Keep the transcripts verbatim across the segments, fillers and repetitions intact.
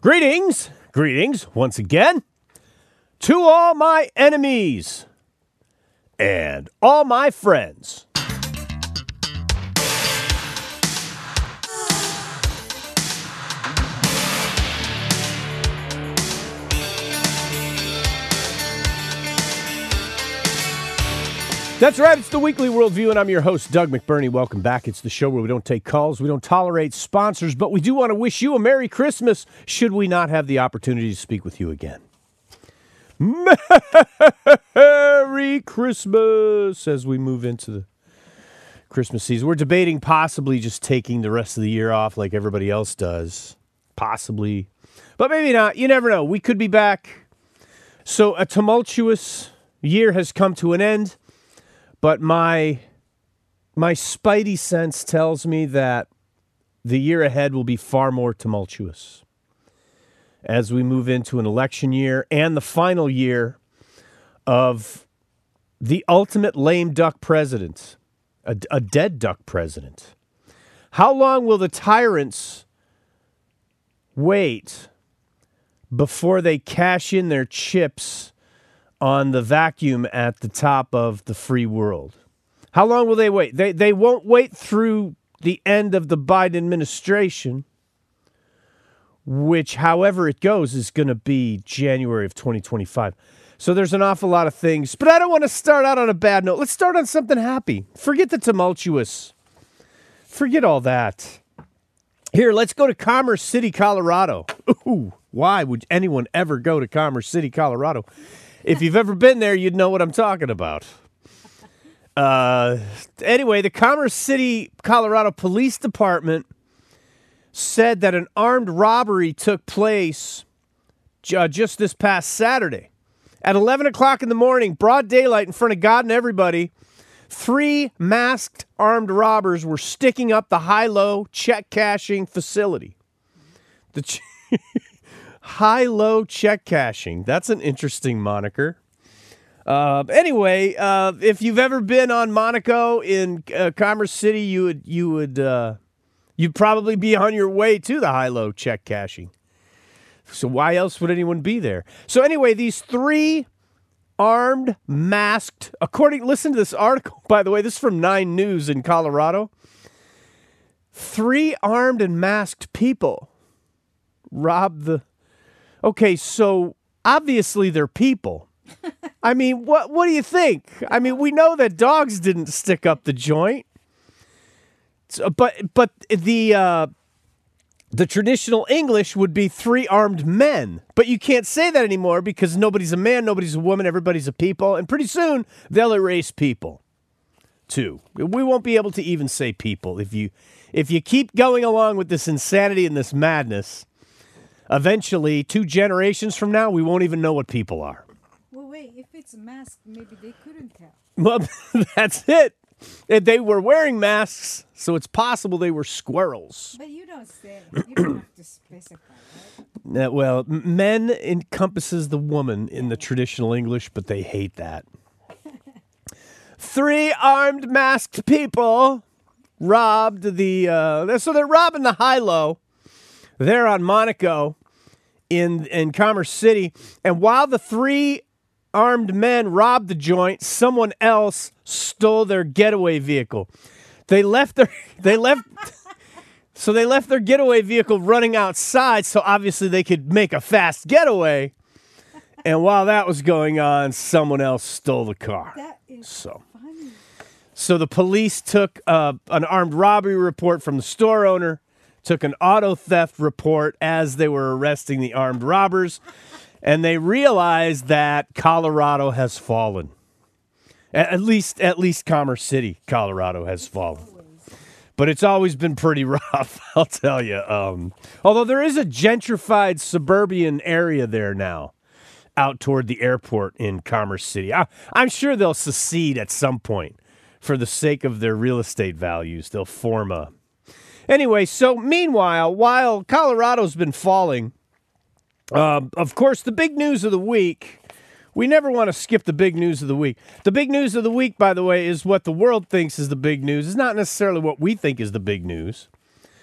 Greetings, greetings once again to all my enemies and all my friends. That's right, it's the Weekly Worldview, and I'm your host, Doug McBurney. Welcome back. It's the show where we don't take calls, we don't tolerate sponsors, but we do want to wish you a Merry Christmas, should we not have the opportunity to speak with you again. Merry Christmas as we move into the Christmas season. We're debating possibly just taking the rest of the year off like everybody else does. Possibly. But maybe not. You never know. We could be back. So a tumultuous year has come to an end. But my my spidey sense tells me that the year ahead will be far more tumultuous as we move into an election year and the final year of the ultimate lame duck president, a, a dead duck president. How long will the tyrants wait before they cash in their chips on the vacuum at the top of the free world? How long will they wait? They they won't wait through the end of the Biden administration, which, however it goes, is going to be January of twenty twenty-five. So there's an awful lot of things, but I don't want to start out on a bad note. Let's start on something happy. Forget the tumultuous. Forget all that. Here, let's go to Commerce City, Colorado. Ooh, why would anyone ever go to Commerce City, Colorado? If you've ever been there, you'd know what I'm talking about. Uh, anyway, the Commerce City, Colorado Police Department said that an armed robbery took place uh, just this past Saturday. At eleven o'clock in the morning, broad daylight in front of God and everybody, three masked armed robbers were sticking up the high-low check cashing facility. The ch- High-low check cashing. That's an interesting moniker. Uh, anyway, uh, if you've ever been on Monaco in uh, Commerce City, you would you would uh, you'd probably be on your way to the high-low check cashing. So why else would anyone be there? So anyway, these three armed, masked. According, listen to this article. By the way, this is from Nine News in Colorado. Three armed and masked people robbed the. Okay, so obviously they're people. I mean, what what do you think? I mean, we know that dogs didn't stick up the joint. So, but but the uh, the traditional English would be three armed men. But you can't say that anymore because nobody's a man, nobody's a woman, everybody's a people. And pretty soon they'll erase people too. We won't be able to even say people. If you if you keep going along with this insanity and this madness, eventually, two generations from now, we won't even know what people are. Well, wait, if it's a mask, maybe they couldn't tell. Well, that's it. They were wearing masks, so it's possible they were squirrels. But you don't say. You don't have to specify, right? Uh, well, men encompasses the woman in the traditional English, but they hate that. Three armed, masked people robbed the... Uh, so they're robbing the high-low. They're on Monaco in, in Commerce City. And while the three armed men robbed the joint, someone else stole their getaway vehicle. They left their they left so they left their getaway vehicle running outside so obviously they could make a fast getaway. And while that was going on, someone else stole the car. That is so funny. So the police took uh, an armed robbery report from the store owner, took an auto theft report as they were arresting the armed robbers, and they realized that Colorado has fallen. At least, at least Commerce City, Colorado has fallen. But it's always been pretty rough, I'll tell you. Um, although there is a gentrified suburban area there now, out toward the airport in Commerce City. I, I'm sure they'll secede at some point for the sake of their real estate values. They'll form a... Anyway, so meanwhile, while Colorado's been falling, uh, of course, the big news of the week, we never want to skip the big news of the week. The big news of the week, by the way, is what the world thinks is the big news. It's not necessarily what we think is the big news.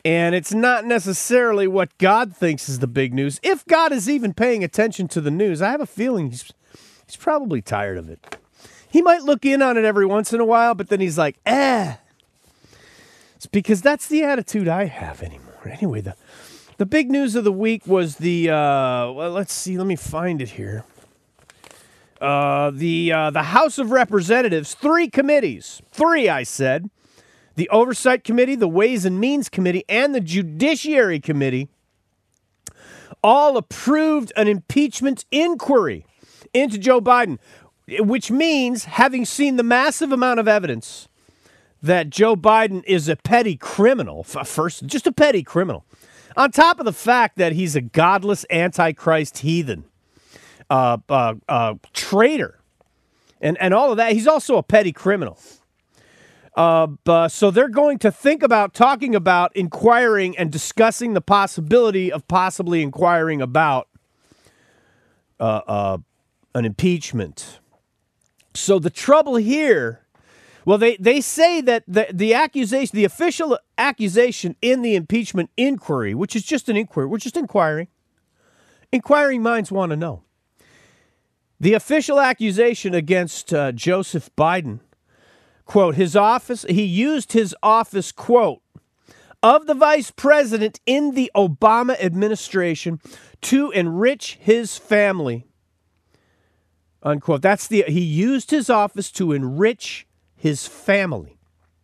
And it's not necessarily what God thinks is the big news. If God is even paying attention to the news, I have a feeling he's, he's probably tired of it. He might look in on it every once in a while, but then he's like, eh. It's because that's the attitude I have anymore. Anyway, the, the big news of the week was the, uh, well, let's see, let me find it here. Uh, the, uh, the House of Representatives, three committees, three, I said, the Oversight Committee, the Ways and Means Committee, and the Judiciary Committee all approved an impeachment inquiry into Joe Biden, which means, having seen the massive amount of evidence that Joe Biden is a petty criminal, first, just a petty criminal, on top of the fact that he's a godless, antichrist heathen, uh, uh, uh, traitor, and, and all of that, he's also a petty criminal. Uh, uh, so they're going to think about talking about inquiring and discussing the possibility of possibly inquiring about uh, uh, an impeachment. So the trouble here, well, they, they say that the, the accusation, the official accusation in the impeachment inquiry, which is just an inquiry, we're just inquiring. Inquiring minds want to know. The official accusation against uh, Joseph Biden, quote, his office, he used his office, quote, of the vice president in the Obama administration to enrich his family, unquote. That's the, he used his office to enrich his family.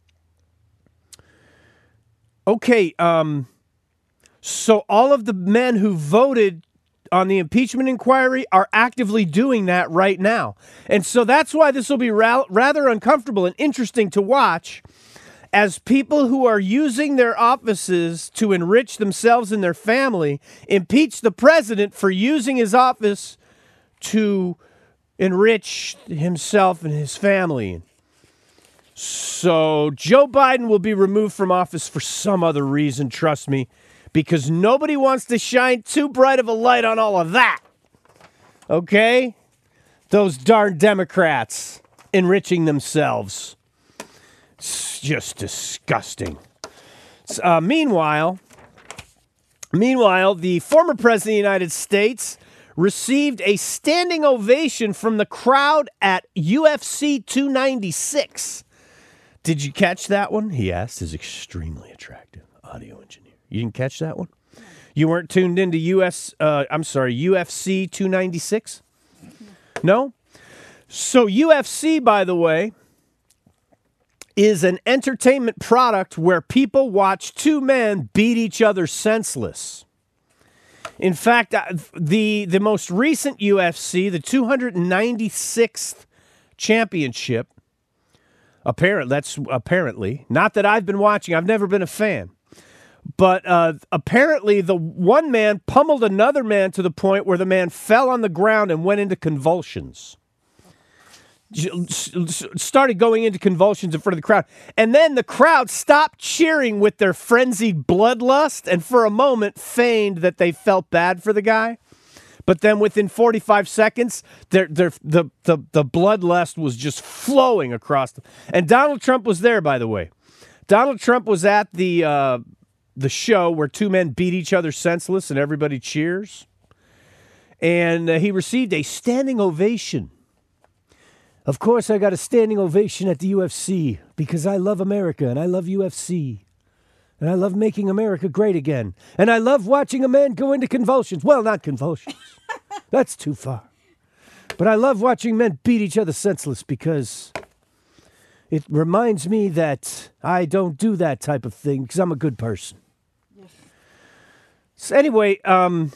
Okay, um, so all of the men who voted on the impeachment inquiry are actively doing that right now. And so that's why this will be ra- rather uncomfortable and interesting to watch, as people who are using their offices to enrich themselves and their family impeach the president for using his office to enrich himself and his family. So Joe Biden will be removed from office for some other reason, trust me, because nobody wants to shine too bright of a light on all of that. Okay? Those darn Democrats enriching themselves. It's just disgusting. Uh, meanwhile, meanwhile, the former president of the United States received a standing ovation from the crowd at U F C two ninety-six. Did you catch that one? He asked his extremely attractive audio engineer. You didn't catch that one? You weren't tuned into U S, uh, I'm sorry, U F C two ninety-six? No? So U F C, by the way, is an entertainment product where people watch two men beat each other senseless. In fact, the, the most recent U F C, the two hundred ninety-sixth championship, apparently, that's apparently, not that I've been watching, I've never been a fan. But uh, apparently the one man pummeled another man to the point where the man fell on the ground and went into convulsions. Started going into convulsions in front of the crowd. And then the crowd stopped cheering with their frenzied bloodlust and for a moment feigned that they felt bad for the guy. But then within forty-five seconds, their, their, the, the, the bloodlust was just flowing across. The, and Donald Trump was there, by the way. Donald Trump was at the... Uh, the show where two men beat each other senseless and everybody cheers. And uh, he received a standing ovation. Of course, I got a standing ovation at the U F C because I love America and I love U F C. And I love making America great again. And I love watching a man go into convulsions. Well, not convulsions. That's too far. But I love watching men beat each other senseless because it reminds me that I don't do that type of thing because I'm a good person. So anyway, um,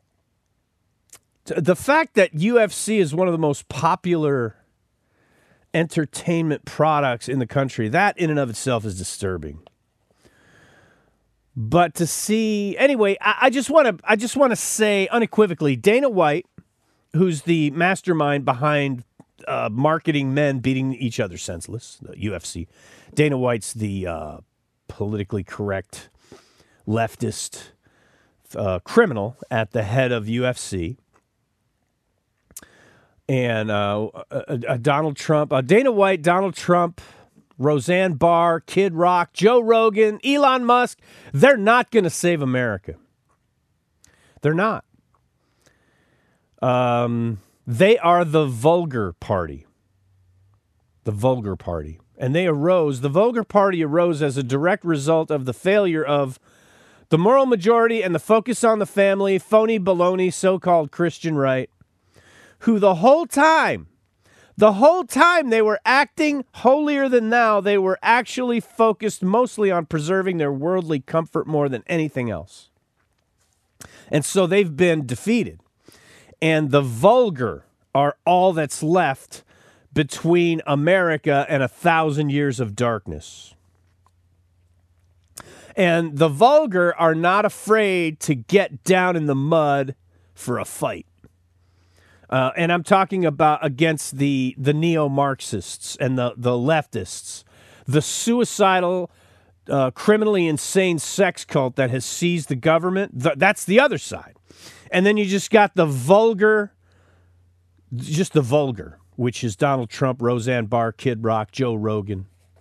t- the fact that U F C is one of the most popular entertainment products in the country, that in and of itself is disturbing. But to see, anyway, I, I just want to, I just want to say unequivocally, Dana White, who's the mastermind behind uh, marketing men beating each other senseless, the U F C. Dana White's the uh, politically correct leftist uh, criminal at the head of U F C. And uh, uh, uh, Donald Trump, uh, Dana White, Donald Trump, Roseanne Barr, Kid Rock, Joe Rogan, Elon Musk, they're not going to save America. They're not. Um, they are the vulgar party. The vulgar party. And they arose, the vulgar party arose as a direct result of the failure of the moral majority and the focus on the family, phony baloney, so-called Christian right, who the whole time, the whole time they were acting holier than thou, they were actually focused mostly on preserving their worldly comfort more than anything else. And so they've been defeated. And the vulgar are all that's left between America and a thousand years of darkness. And the vulgar are not afraid to get down in the mud for a fight. Uh, and I'm talking about against the, the neo-Marxists and the, the leftists, the suicidal, uh, criminally insane sex cult that has seized the government. Th- that's the other side. And then you just got the vulgar, just the vulgar, which is Donald Trump, Roseanne Barr, Kid Rock, Joe Rogan.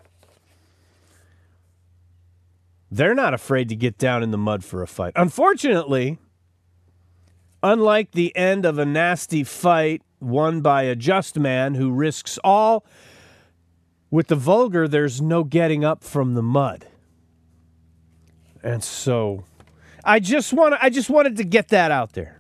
They're not afraid to get down in the mud for a fight. Unfortunately, unlike the end of a nasty fight won by a just man who risks all, with the vulgar, there's no getting up from the mud. And so I just want I just wanted to get that out there.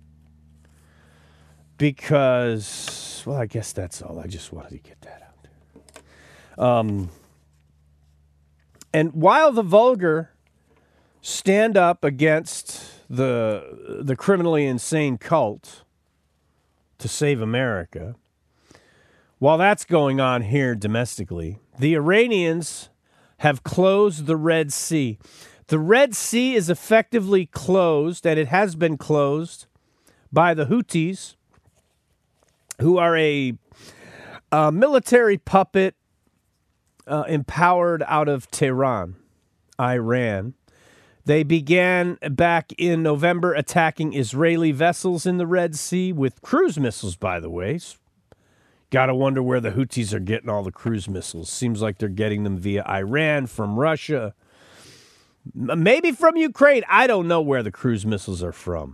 Because, well, I guess that's all. I just wanted to get that out there. Um, and while the vulgar stand up against the the criminally insane cult to save America, while that's going on here domestically, the Iranians have closed the Red Sea. The Red Sea is effectively closed, and it has been closed by the Houthis, who are a, a military puppet uh, empowered out of Tehran, Iran. They began back in November attacking Israeli vessels in the Red Sea with cruise missiles, by the way. Got to wonder where the Houthis are getting all the cruise missiles. Seems like they're getting them via Iran, from Russia, maybe from Ukraine. I don't know where the cruise missiles are from.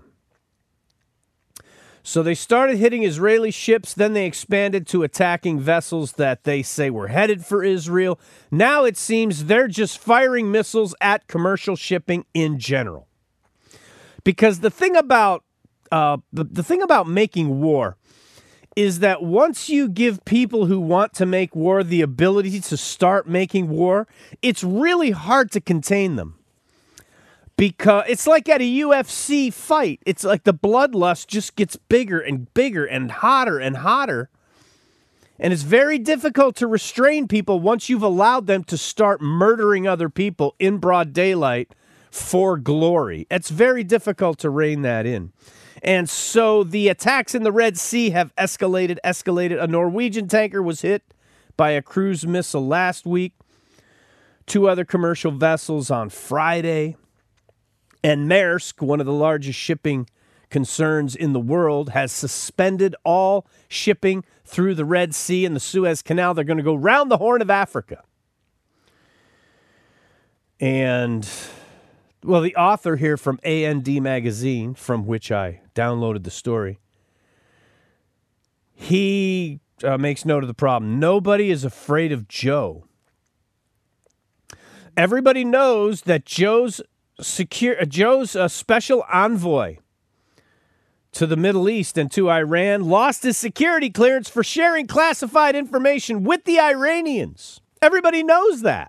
So they started hitting Israeli ships, then they expanded to attacking vessels that they say were headed for Israel. Now it seems they're just firing missiles at commercial shipping in general. Because the thing about uh, the, the thing about making war is that once you give people who want to make war the ability to start making war, it's really hard to contain them. Because it's like at a U F C fight. It's like the bloodlust just gets bigger and bigger and hotter and hotter. And it's very difficult to restrain people once you've allowed them to start murdering other people in broad daylight for glory. It's very difficult to rein that in. And so the attacks in the Red Sea have escalated, escalated. A Norwegian tanker was hit by a cruise missile last week. Two other commercial vessels on Friday. And Maersk, one of the largest shipping concerns in the world, has suspended all shipping through the Red Sea and the Suez Canal. They're going to go round the Horn of Africa. And, well, the author here from A N D Magazine, from which I downloaded the story, he uh, makes note of the problem. Nobody is afraid of Joe. Everybody knows that Joe's Secure Joe's uh, special envoy to the Middle East and to Iran lost his security clearance for sharing classified information with the Iranians. Everybody knows that.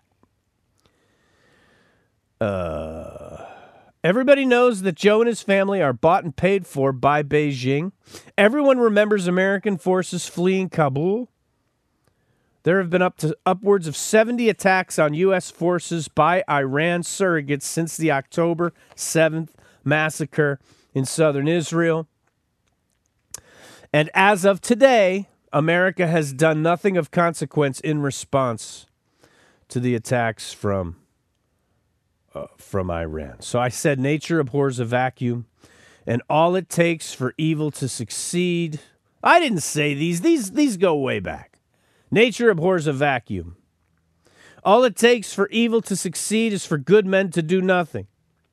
Uh, everybody knows that Joe and his family are bought and paid for by Beijing. Everyone remembers American forces fleeing Kabul. There have been up to upwards of seventy attacks on U S forces by Iran surrogates since the October seventh massacre in southern Israel. And as of today, America has done nothing of consequence in response to the attacks from, uh, from Iran. So I said nature abhors a vacuum, and all it takes for evil to succeed. I didn't say these. These, these go way back. Nature abhors a vacuum. All it takes for evil to succeed is for good men to do nothing.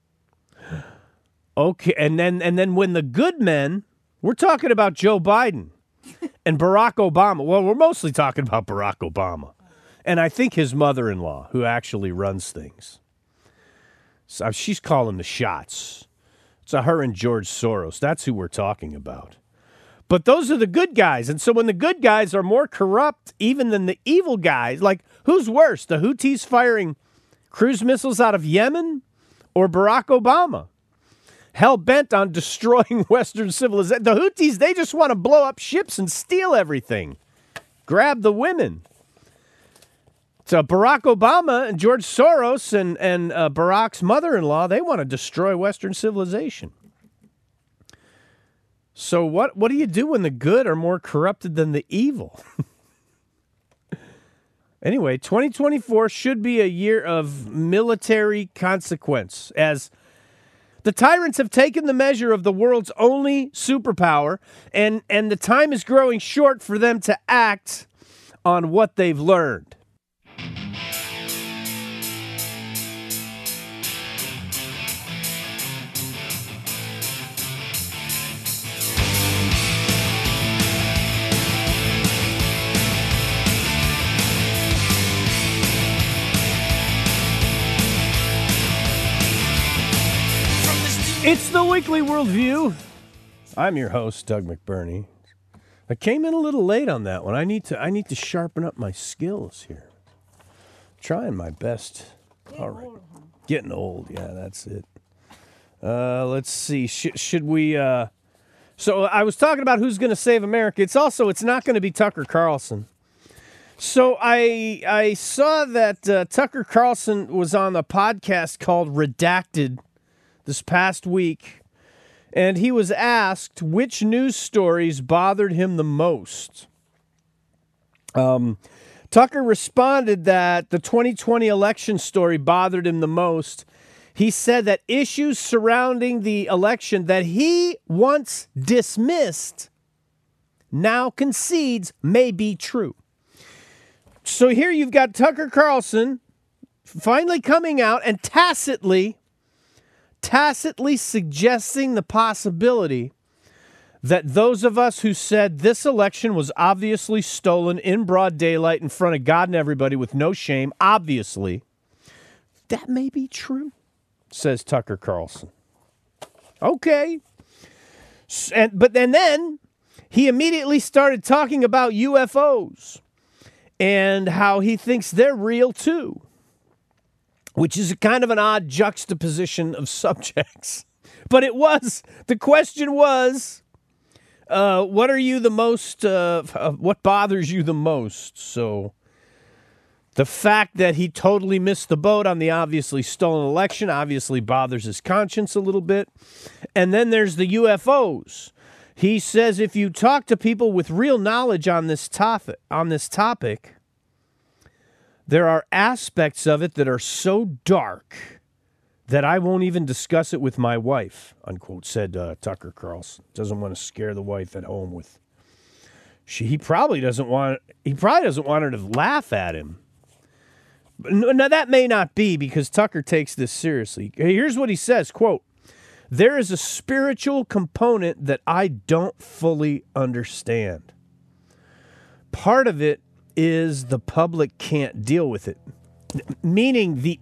Okay, and then and then when the good men, we're talking about Joe Biden and Barack Obama. Well, we're mostly talking about Barack Obama. And I think his mother-in-law, who actually runs things. So she's calling the shots. It's her and George Soros. That's who we're talking about. But those are the good guys. And so when the good guys are more corrupt even than the evil guys, like who's worse, the Houthis firing cruise missiles out of Yemen or Barack Obama? Hell-bent on destroying Western civilization. The Houthis, they just want to blow up ships and steal everything. Grab the women. So Barack Obama and George Soros and, and uh, Barack's mother-in-law, they want to destroy Western civilization. So what, what do you do when the good are more corrupted than the evil? Anyway, twenty twenty-four should be a year of military consequence, as the tyrants have taken the measure of the world's only superpower, and, and the time is growing short for them to act on what they've learned. It's the Weekly Worldview. I'm your host, Doug McBurney. I came in a little late on that one. I need to I need to sharpen up my skills here. Trying my best. All right. Getting old, yeah, that's it. Uh, let's see. Sh- should we... Uh... So I was talking about who's going to save America. It's also, it's not going to be Tucker Carlson. So I I saw that uh, Tucker Carlson was on a podcast called Redacted this past week, and he was asked which news stories bothered him the most. Um, Tucker responded that the twenty twenty election story bothered him the most. He said that issues surrounding the election that he once dismissed now concedes may be true. So here you've got Tucker Carlson finally coming out and tacitly tacitly suggesting the possibility that those of us who said this election was obviously stolen in broad daylight in front of God and everybody with no shame, obviously, that may be true, says Tucker Carlson. Okay. And, but then, then he immediately started talking about U F Os and how he thinks they're real too, which is a kind of an odd juxtaposition of subjects. But it was, the question was, uh, what are you the most, uh, what bothers you the most? So the fact that he totally missed the boat on the obviously stolen election obviously bothers his conscience a little bit. And then there's the U F Os. He says if you talk to people with real knowledge on this topic, on this topic, there are aspects of it that are so dark that I won't even discuss it with my wife, unquote, said uh, Tucker Carlson. Doesn't want to scare the wife at home with. She, he probably doesn't want. He probably doesn't want her to laugh at him. Now that may not be because Tucker takes this seriously. Here's what he says: "Quote: There is a spiritual component that I don't fully understand. Part of it is the public can't deal with it, meaning the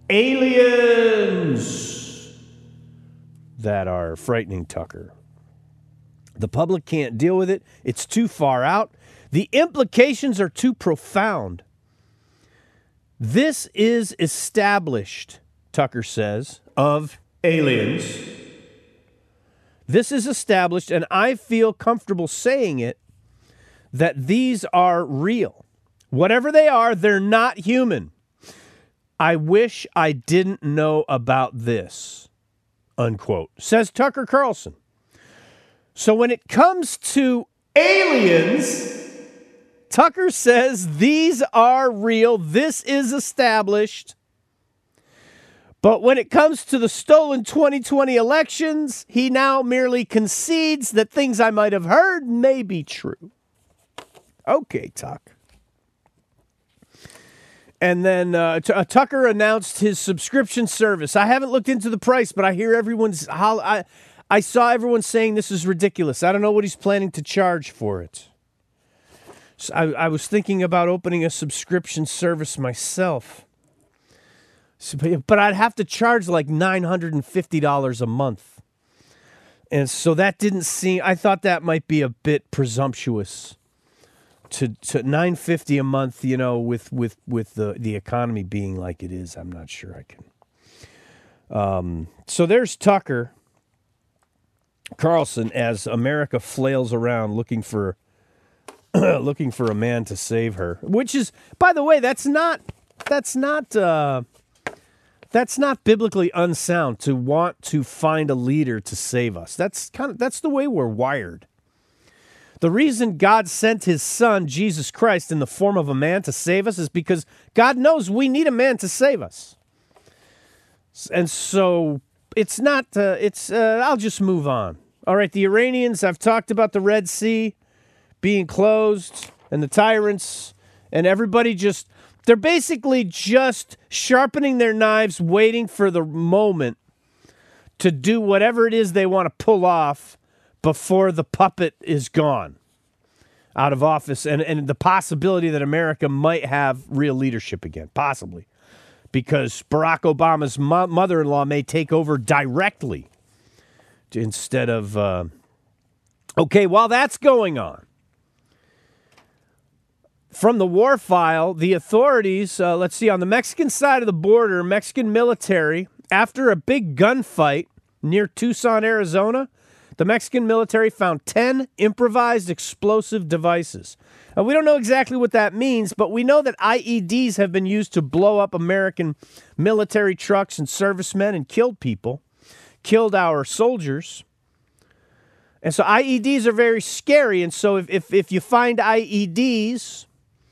aliens that are frightening Tucker. The public can't deal with it. It's too far out. The implications are too profound. This is established," Tucker says, "of aliens. This is established, and I feel comfortable saying it, that these are real. Whatever they are, they're not human. I wish I didn't know about this," unquote, says Tucker Carlson. So when it comes to aliens, Tucker says these are real. This is established. But when it comes to the stolen twenty twenty elections, he now merely concedes that things I might have heard may be true. Okay, Tuck. And then uh, T- uh, Tucker announced his subscription service. I haven't looked into the price, but I hear everyone's. Ho- I, I saw everyone saying this is ridiculous. I don't know what he's planning to charge for it. So I, I was thinking about opening a subscription service myself. So, but, but I'd have to charge like nine hundred fifty dollars a month. And so that didn't seem, I thought that might be a bit presumptuous. To, to nine hundred fifty dollars a month, you know, with with with the, the economy being like it is, I'm not sure I can. Um, so there's Tucker Carlson as America flails around looking for looking for a man to save her. Which is, by the way, that's not that's not uh, that's not biblically unsound to want to find a leader to save us. That's kind of that's the way we're wired. The reason God sent his son, Jesus Christ, in the form of a man to save us is because God knows we need a man to save us. And so it's not, uh, it's, uh, I'll just move on. All right, the Iranians, I've talked about the Red Sea being closed and the tyrants and everybody just, they're basically just sharpening their knives, waiting for the moment to do whatever it is they want to pull off before the puppet is gone out of office and, and the possibility that America might have real leadership again, possibly, because Barack Obama's mo- mother-in-law may take over directly instead of... Uh... Okay, while that's going on, from the war file, the authorities, uh, let's see, on the Mexican side of the border, Mexican military, after a big gunfight near Tucson, Arizona, the Mexican military found ten improvised explosive devices. Now, we don't know exactly what that means, but we know that I E Ds have been used to blow up American military trucks and servicemen and killed people, killed our soldiers. And so I E Ds are very scary. And so if, if, if you find I E Ds,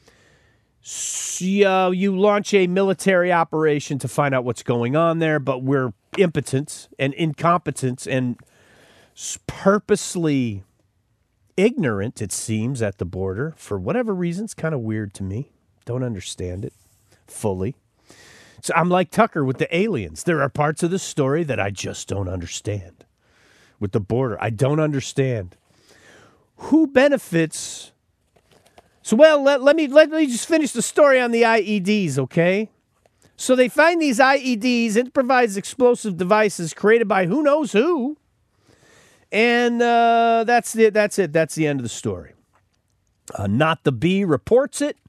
you, uh, you launch a military operation to find out what's going on there, but we're impotent and incompetent and purposely ignorant, it seems, at the border for whatever reason. It's kind of weird to me. Don't understand it fully. So I'm like Tucker with the aliens. There are parts of the story that I just don't understand with the border. I don't understand who benefits. So, well, let, let me let me just finish the story on the I E Ds, okay? So they find these I E Ds, improvised explosive devices created by who knows who. And uh, that's it. That's it. That's the end of the story. Uh, Not the Bee reports it,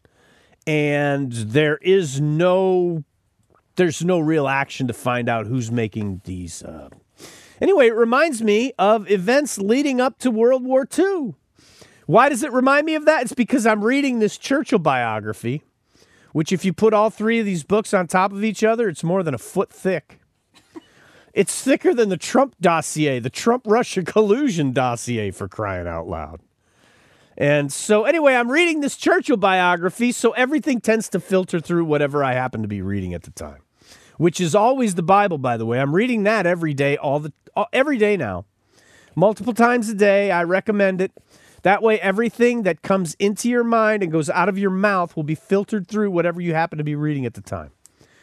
and there is no, there's no real action to find out who's making these. Uh... Anyway, it reminds me of events leading up to World War Two. Why does it remind me of that? It's because I'm reading this Churchill biography, which, if you put all three of these books on top of each other, it's more than a foot thick. It's thicker than the Trump dossier, the Trump-Russia collusion dossier, for crying out loud. And so, anyway, I'm reading this Churchill biography, so everything tends to filter through whatever I happen to be reading at the time, which is always the Bible, by the way. I'm reading that every day, all the all, every day now, multiple times a day. I recommend it. That way, everything that comes into your mind and goes out of your mouth will be filtered through whatever you happen to be reading at the time.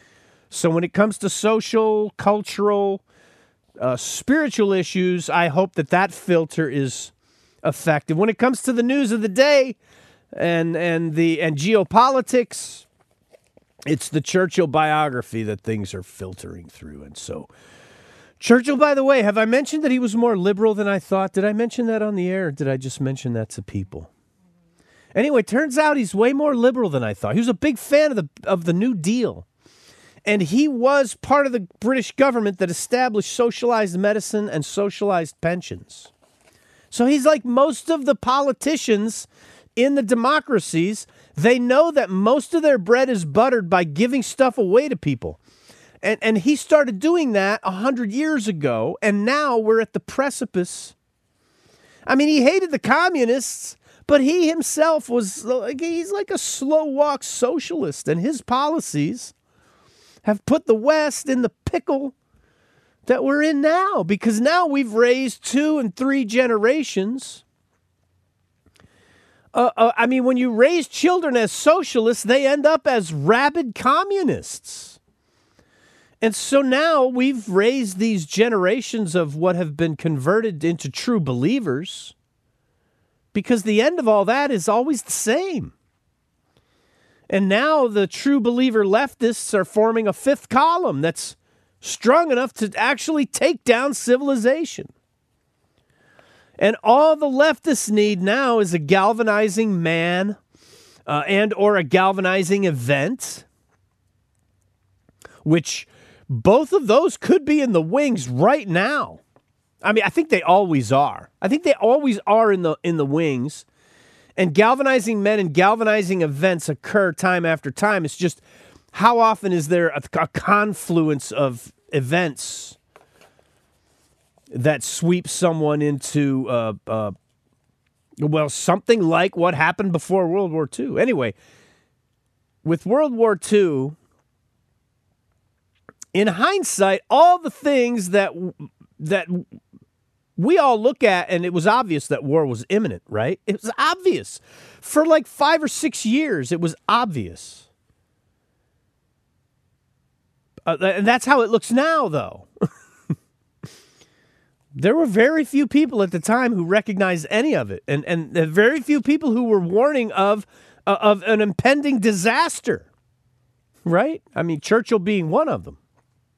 So when it comes to social, cultural, uh, spiritual issues, I hope that that filter is effective. When it comes to the news of the day and and the and geopolitics, it's the Churchill biography that things are filtering through. And so, Churchill, by the way, have I mentioned that he was more liberal than I thought? Did I mention that on the air, or did I just mention that to people? Anyway, turns out he's way more liberal than I thought. He was a big fan of the of the New Deal. And he was part of the British government that established socialized medicine and socialized pensions. So he's like most of the politicians in the democracies. They know that most of their bread is buttered by giving stuff away to people. And, and he started doing that one hundred years ago, and now we're at the precipice. I mean, he hated the communists, but he himself was, like, he's like a slow walk socialist, and his policies have put the West in the pickle that we're in now, because now we've raised two and three generations Uh, uh, I mean, when you raise children as socialists, they end up as rabid communists. And so now we've raised these generations of what have been converted into true believers, because the end of all that is always the same. And now the true believer leftists are forming a fifth column that's strong enough to actually take down civilization. And all the leftists need now is a galvanizing man uh, and or a galvanizing event, which both of those could be in the wings right now. I mean, I think they always are. I think they always are in the in the wings. And galvanizing men and galvanizing events occur time after time. It's just how often is there a, a confluence of events that sweep someone into, uh, uh, well, something like what happened before World War Two. Anyway, with World War Two, in hindsight, all the things that that we all look at, and it was obvious that war was imminent, right? It was obvious. For like five or six years, it was obvious. Uh, and that's how it looks now, though. There were very few people at the time who recognized any of it, and and very few people who were warning of uh, of an impending disaster, right? I mean, Churchill being one of them.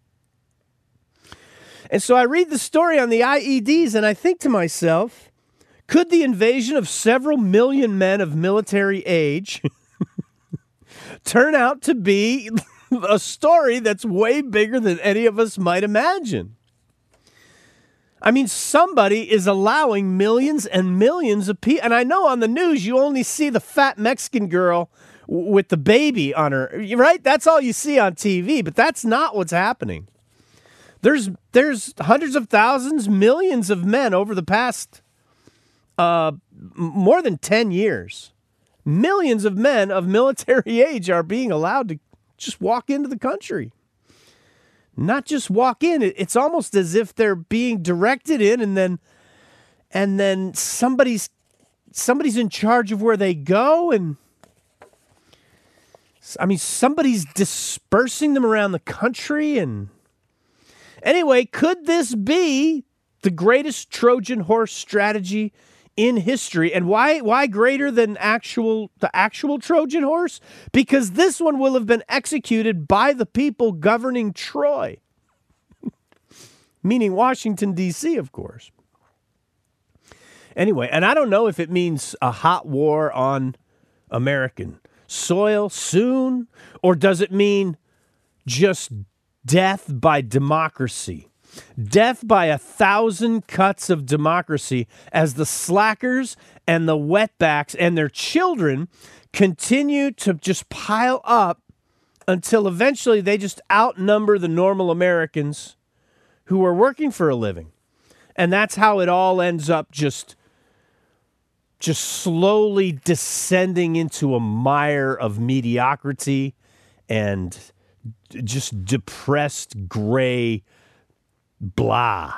And so I read the story on the I E Ds, and I think to myself, could the invasion of several million men of military age turn out to be a story that's way bigger than any of us might imagine? I mean, somebody is allowing millions and millions of people. And I know on the news you only see the fat Mexican girl w- with the baby on her, right? That's all you see on T V, but that's not what's happening. There's there's hundreds of thousands, millions of men over the past uh, more than ten years. Millions of men of military age are being allowed to just walk into the country. Not just walk in. It's almost as if they're being directed in, and then and then somebody's somebody's in charge of where they go, and I mean somebody's dispersing them around the country. And anyway, could this be the greatest Trojan horse strategy in history? And why why greater than actual the actual Trojan horse? Because this one will have been executed by the people governing Troy. Meaning Washington, D C, of course. Anyway, and I don't know if it means a hot war on American soil soon, or does it mean just death by democracy? Death by a thousand cuts of democracy as the slackers and the wetbacks and their children continue to just pile up until eventually they just outnumber the normal Americans who are working for a living. And that's how it all ends up just, just slowly descending into a mire of mediocrity and just depressed, gray blah.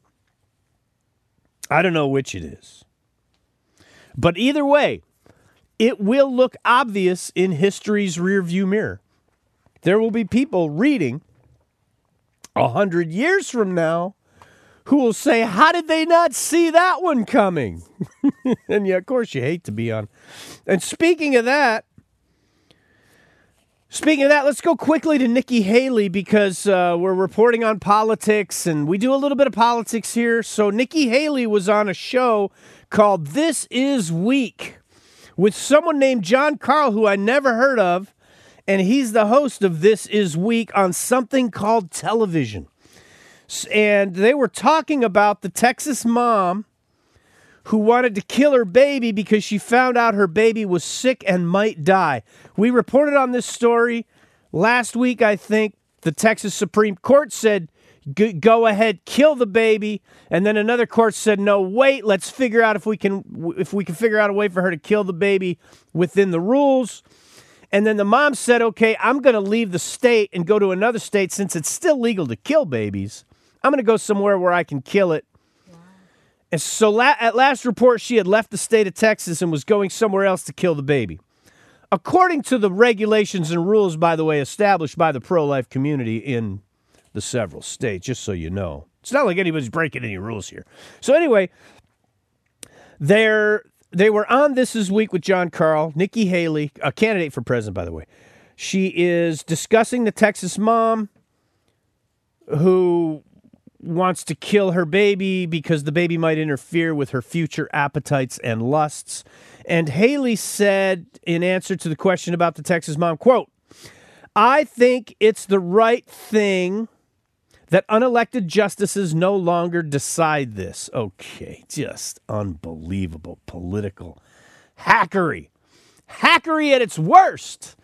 I don't know which it is. But either way, it will look obvious in history's rearview mirror. There will be people reading a hundred years from now who will say, how did they not see that one coming? And yeah, of course you hate to be on. And speaking of that, Speaking of that, let's go quickly to Nikki Haley, because uh, we're reporting on politics, and we do a little bit of politics here. So Nikki Haley was on a show called This Is Week with someone named John Carl, who I never heard of, and he's the host of This Is Week on something called television. And they were talking about the Texas mom who wanted to kill her baby because she found out her baby was sick and might die. We reported on this story last week, I think. The Texas Supreme Court said, go ahead, kill the baby. And then another court said, no, wait, let's figure out if we can if we can figure out a way for her to kill the baby within the rules. And then the mom said, okay, I'm going to leave the state and go to another state since it's still legal to kill babies. I'm going to go somewhere where I can kill it. And so la- at last report, she had left the state of Texas and was going somewhere else to kill the baby. According to the regulations and rules, by the way, established by the pro-life community in the several states, just so you know. It's not like anybody's breaking any rules here. So anyway, they're, they were on This Is Week with John Karl, Nikki Haley, a candidate for president, by the way. She is discussing the Texas mom who wants to kill her baby because the baby might interfere with her future appetites and lusts. And Haley said, in answer to the question about the Texas mom, quote, "I think it's the right thing that unelected justices no longer decide this." Okay, just unbelievable political hackery. Hackery at its worst.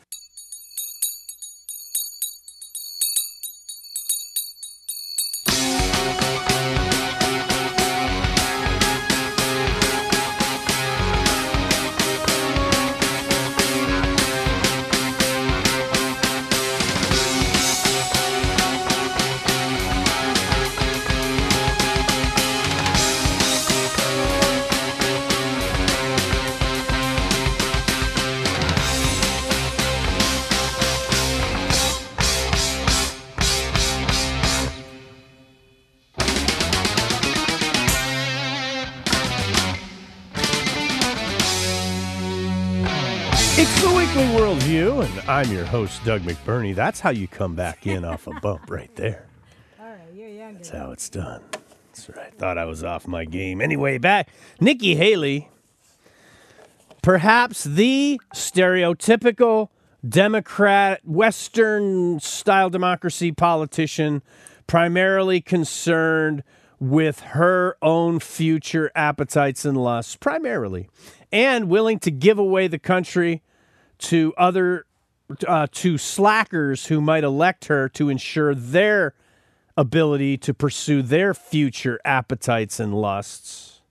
It's the Weekly Worldview, and I'm your host, Doug McBurney. That's how you come back in off a bump right there. All right, you're younger. That's how it's done. That's right. Thought I was off my game. Anyway, back. Nikki Haley, perhaps the stereotypical Democrat, Western-style democracy politician, primarily concerned with her own future appetites and lusts, primarily, and willing to give away the country to other, uh, to slackers who might elect her to ensure their ability to pursue their future appetites and lusts.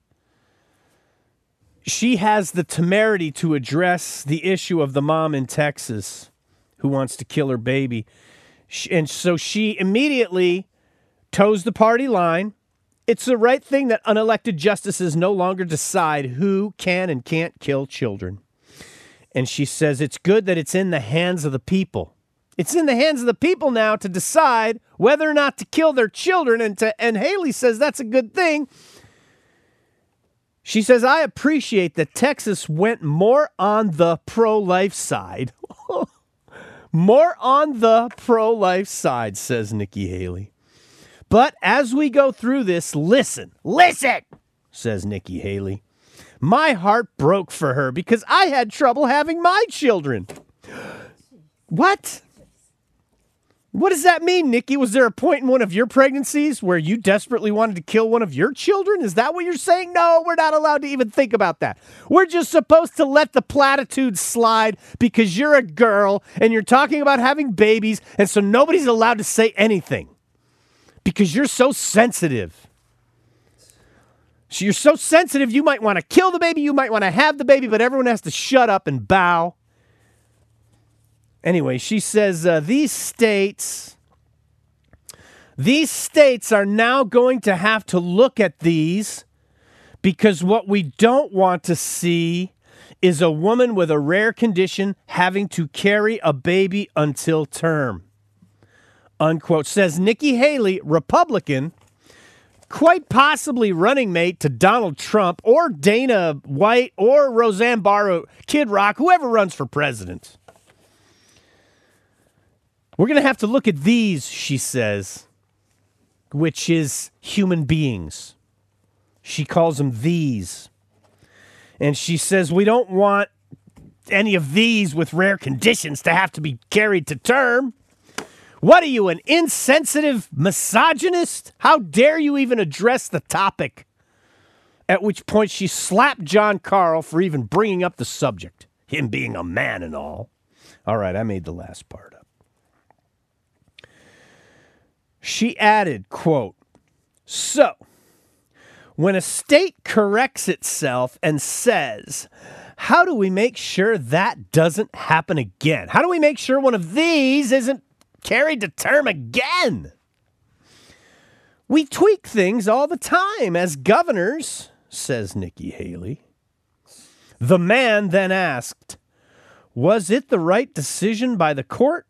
She has the temerity to address the issue of the mom in Texas who wants to kill her baby. And so she immediately toes the party line. It's the right thing that unelected justices no longer decide who can and can't kill children. And she says it's good that it's in the hands of the people. It's in the hands of the people now to decide whether or not to kill their children. And, to, and Haley says that's a good thing. She says, I appreciate that Texas went more on the pro-life side. More on the pro-life side, says Nikki Haley. But as we go through this, listen, listen, says Nikki Haley. My heart broke for her because I had trouble having my children. What? What does that mean, Nikki? Was there a point in one of your pregnancies where you desperately wanted to kill one of your children? Is that what you're saying? No, we're not allowed to even think about that. We're just supposed to let the platitudes slide because you're a girl and you're talking about having babies, and so nobody's allowed to say anything because you're so sensitive. So you're so sensitive, you might want to kill the baby, you might want to have the baby, but everyone has to shut up and bow. Anyway, she says uh, these states, these states are now going to have to look at these because what we don't want to see is a woman with a rare condition having to carry a baby until term. Unquote. Says Nikki Haley, Republican, quite possibly running mate to Donald Trump or Dana White or Roseanne Barr, Kid Rock, whoever runs for president. We're going to have to look at these, she says, which is human beings. She calls them these. And she says we don't want any of these with rare conditions to have to be carried to term. What are you, an insensitive misogynist? How dare you even address the topic? At which point she slapped John Karl for even bringing up the subject, him being a man and all. All right, I made the last part up. She added, quote, so, when a state corrects itself and says, how do we make sure that doesn't happen again? How do we make sure one of these isn't carried to term again? We tweak things all the time as governors says Nikki Haley. The man then asked, was it the right decision by the court?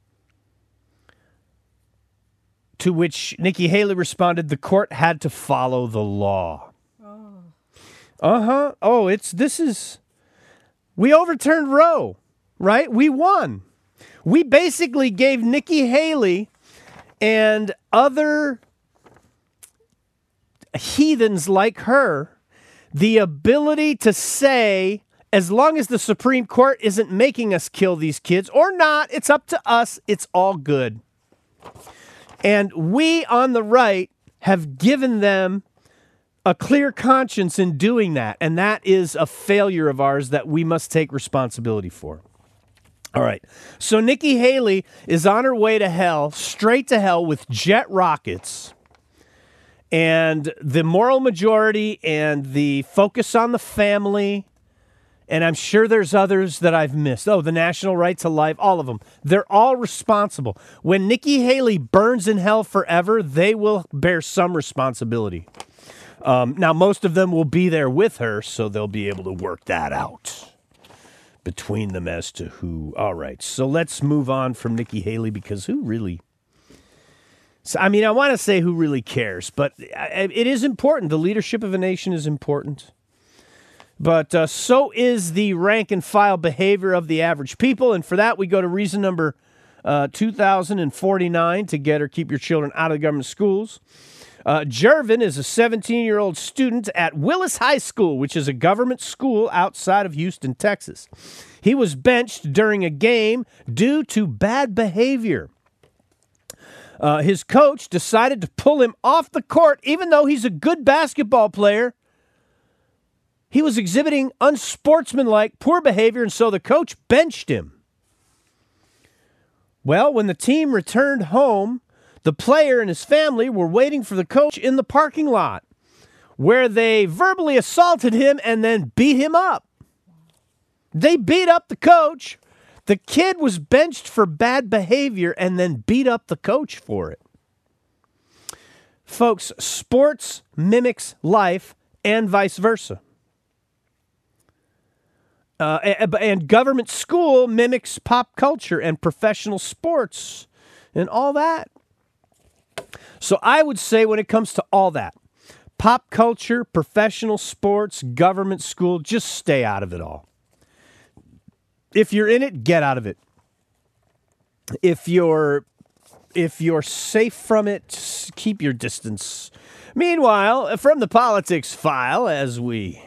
To which Nikki Haley responded, the court had to follow the law. Oh. Uh-huh. Oh, it's, this is, we overturned Roe, right? We won. We basically gave Nikki Haley and other heathens like her the ability to say, as long as the Supreme Court isn't making us kill these kids or not, it's up to us. It's all good. And we on the right have given them a clear conscience in doing that. And that is a failure of ours that we must take responsibility for. All right. So Nikki Haley is on her way to hell, straight to hell with jet rockets. And the moral majority and the focus on the family, and I'm sure there's others that I've missed. Oh, the national right to life, all of them. They're all responsible. When Nikki Haley burns in hell forever, they will bear some responsibility. Um, now, most of them will be there with her, so they'll be able to work that out between them as to who. All right, so let's move on from Nikki Haley, because who really... So, I mean, I want to say who really cares, but it is important. The leadership of a nation is important. But uh, so is the rank and file behavior of the average people. And for that, we go to reason number uh, two thousand forty-nine to get or keep your children out of the government schools. Uh, Jervin is a seventeen-year-old student at Willis High School, which is a government school outside of Houston, Texas. He was benched during a game due to bad behavior. Uh, his coach decided to pull him off the court, even though he's a good basketball player. He was exhibiting unsportsmanlike, poor behavior, and so the coach benched him. Well, when the team returned home, the player and his family were waiting for the coach in the parking lot, where they verbally assaulted him and then beat him up. They beat up the coach. The kid was benched for bad behavior and then beat up the coach for it. Folks, sports mimics life and vice versa. Uh, and, and government school mimics pop culture and professional sports and all that. So I would say when it comes to all that, pop culture, professional sports, government school, just stay out of it all. If you're in it, get out of it. If you're if you're safe from it, keep your distance. Meanwhile, from the politics file, as we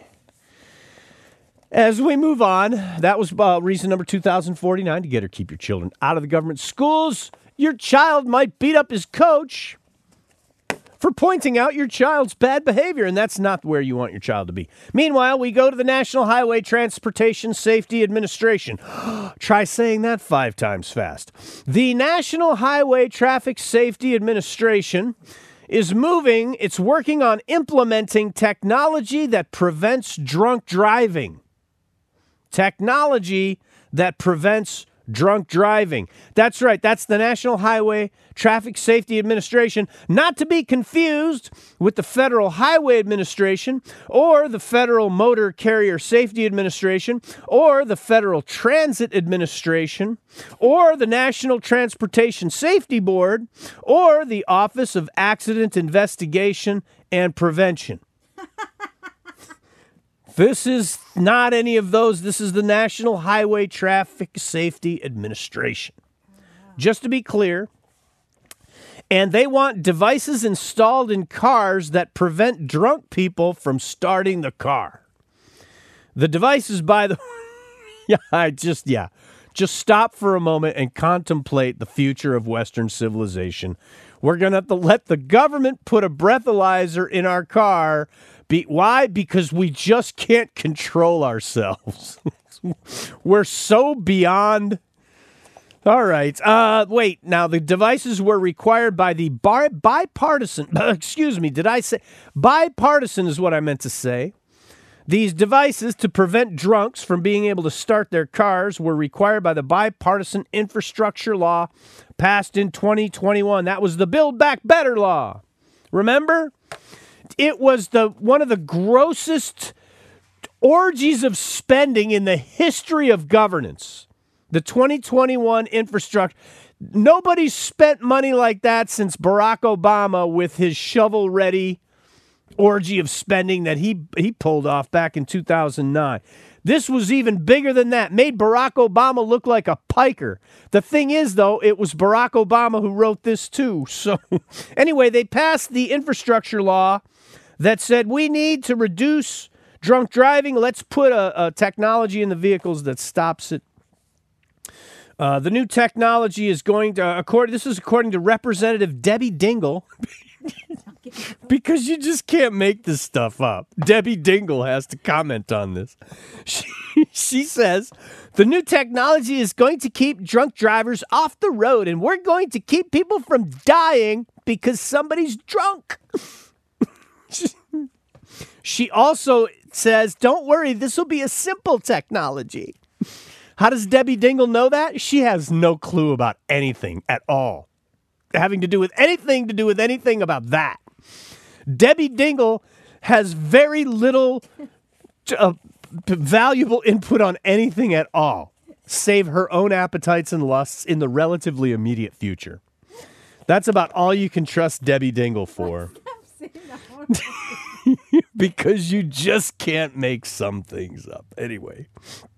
as we move on, that was uh, reason number two thousand forty-nine to get or keep your children out of the government schools. Your child might beat up his coach for pointing out your child's bad behavior, and that's not where you want your child to be. Meanwhile, we go to the National Highway Transportation Safety Administration. Try saying that five times fast. The National Highway Traffic Safety Administration is moving, it's working on implementing technology that prevents drunk driving. Technology that prevents drunk driving. That's right. That's the National Highway Traffic Safety Administration, not to be confused with the Federal Highway Administration or the Federal Motor Carrier Safety Administration or the Federal Transit Administration or the National Transportation Safety Board or the Office of Accident Investigation and Prevention. This is not any of those. This is the National Highway Traffic Safety Administration. Just to be clear. And they want devices installed in cars that prevent drunk people from starting the car. The devices, by the way, yeah, I just, yeah. Just stop for a moment and contemplate the future of Western civilization. We're going to have to let the government put a breathalyzer in our car. Be, why? Because we just can't control ourselves. We're so beyond. All right. Uh, wait. Now, the devices were required by the bar, bipartisan. Excuse me. Did I say bipartisan is what I meant to say. These devices to prevent drunks from being able to start their cars were required by the bipartisan infrastructure law passed in twenty twenty-one. That was the Build Back Better law. Remember? It was the one of the grossest orgies of spending in the history of governance. The twenty twenty-one infrastructure. Nobody's spent money like that since Barack Obama with his shovel-ready orgy of spending that he he pulled off back in two thousand nine. This was even bigger than that. Made Barack Obama look like a piker. The thing is, though, it was Barack Obama who wrote this too. So anyway, they passed the infrastructure law that said we need to reduce drunk driving. Let's put a, a technology in the vehicles that stops it. Uh, the new technology is going to, according, this is according to Representative Debbie Dingell, because you just can't make this stuff up. Debbie Dingell has to comment on this. She, she says, the new technology is going to keep drunk drivers off the road, and we're going to keep people from dying because somebody's drunk. She also says, don't worry, this will be a simple technology. How does Debbie Dingell know that? She has no clue about anything at all. Having to do with anything to do with anything about that. Debbie Dingell has very little uh, valuable input on anything at all, save her own appetites and lusts in the relatively immediate future. That's about all you can trust Debbie Dingell for. Because you just can't make some things up. Anyway.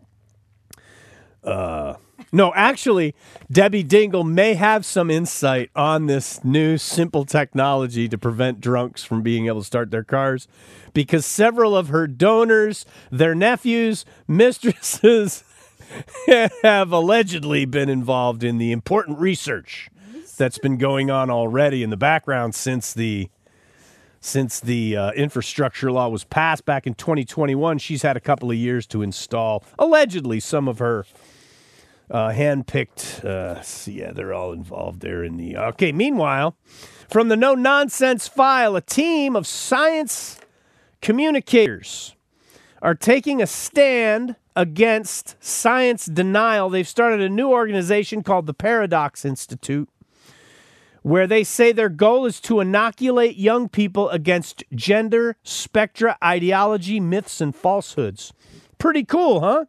Uh, no, actually, Debbie Dingell may have some insight on this new simple technology to prevent drunks from being able to start their cars, because several of her donors, their nephews, mistresses, have allegedly been involved in the important research that's been going on already in the background since the since the uh, infrastructure law was passed back in twenty twenty-one. She's had a couple of years to install, allegedly, some of her uh, hand-picked, uh, yeah, they're all involved there in the, okay, meanwhile, from the no-nonsense file, a team of science communicators are taking a stand against science denial. They've started a new organization called the Paradox Institute, where they say their goal is to inoculate young people against gender, spectra, ideology, myths, and falsehoods. Pretty cool, huh?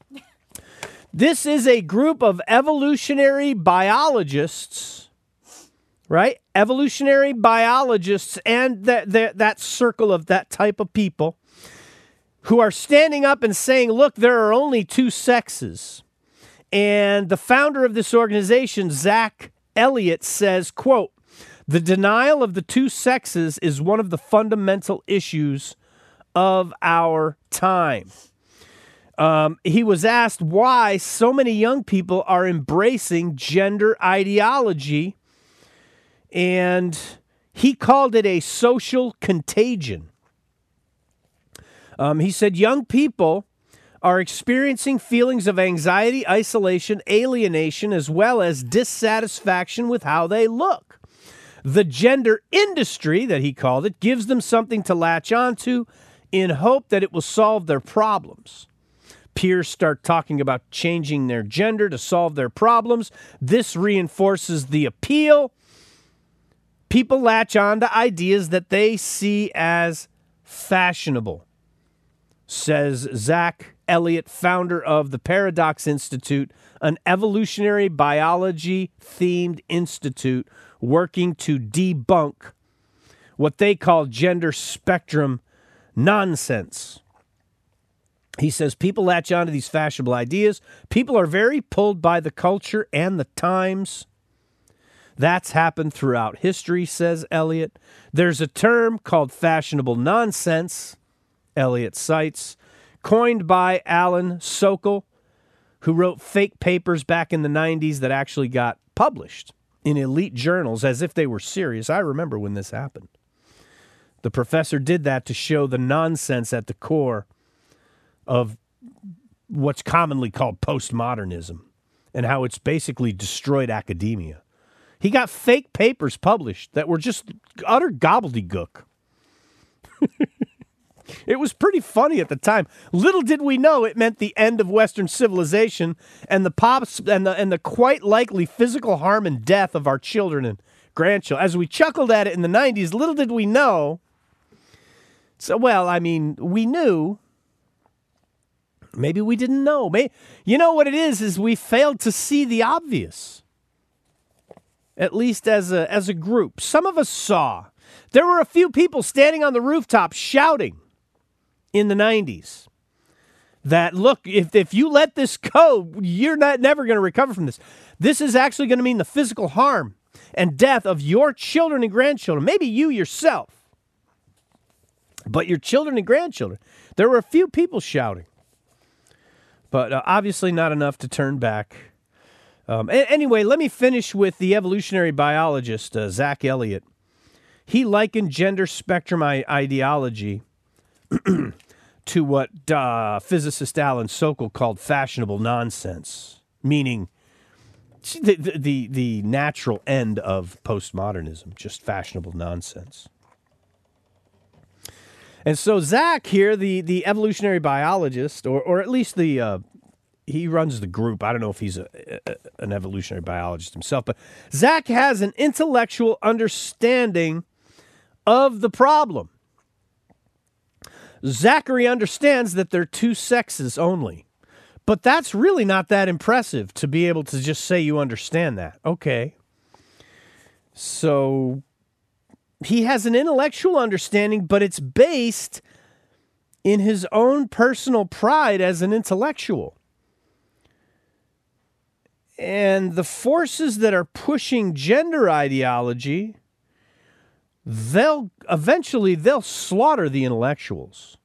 This is a group of evolutionary biologists, right? Evolutionary biologists and that that that circle of that type of people who are standing up and saying, look, there are only two sexes. And the founder of this organization, Zach Elliott, says, quote, the denial of the two sexes is one of the fundamental issues of our time. Um, he was asked why so many young people are embracing gender ideology, and he called it a social contagion. Um, he said young people are experiencing feelings of anxiety, isolation, alienation, as well as dissatisfaction with how they look. The gender industry, that he called it, gives them something to latch onto in hope that it will solve their problems. Peers start talking about changing their gender to solve their problems. This reinforces the appeal. People latch on to ideas that they see as fashionable, says Zach Elliott, founder of the Paradox Institute, an evolutionary biology-themed institute working to debunk what they call gender spectrum nonsense. He says people latch on to these fashionable ideas. People are very pulled by the culture and the times. That's happened throughout history, says Elliott. There's a term called fashionable nonsense, Elliott cites, coined by Alan Sokal, who wrote fake papers back in the nineties that actually got published in elite journals as if they were serious. I remember when this happened. The professor did that to show the nonsense at the core of what's commonly called postmodernism and how it's basically destroyed academia. He got fake papers published that were just utter gobbledygook. It was pretty funny at the time. Little did we know it meant the end of Western civilization and the pops and the and the quite likely physical harm and death of our children and grandchildren. As we chuckled at it in the nineties, little did we know So, well, I mean, we knew. Maybe we didn't know. Maybe, you know what it is, is we failed to see the obvious. At least as a, as a group. Some of us saw. There were a few people standing on the rooftop shouting in the nineties that, look, if, if you let this go, you're not never going to recover from this. This is actually going to mean the physical harm and death of your children and grandchildren. Maybe you yourself. But your children and grandchildren. There were a few people shouting. But uh, obviously not enough to turn back. Um, a- anyway, let me finish with the evolutionary biologist, uh, Zach Elliott. He likened gender spectrum I- ideology to what uh, physicist Alan Sokal called fashionable nonsense, meaning the, the, the, the natural end of postmodernism, just fashionable nonsense. And so Zach here, the, the evolutionary biologist, or or at least the uh, he runs the group. I don't know if he's a, a, an evolutionary biologist himself, but Zach has an intellectual understanding of the problem. Zachary understands that there are two sexes only, but that's really not that impressive to be able to just say you understand that. Okay. So he has an intellectual understanding, but it's based in his own personal pride as an intellectual. And the forces that are pushing gender ideology, they'll eventually they'll slaughter the intellectuals.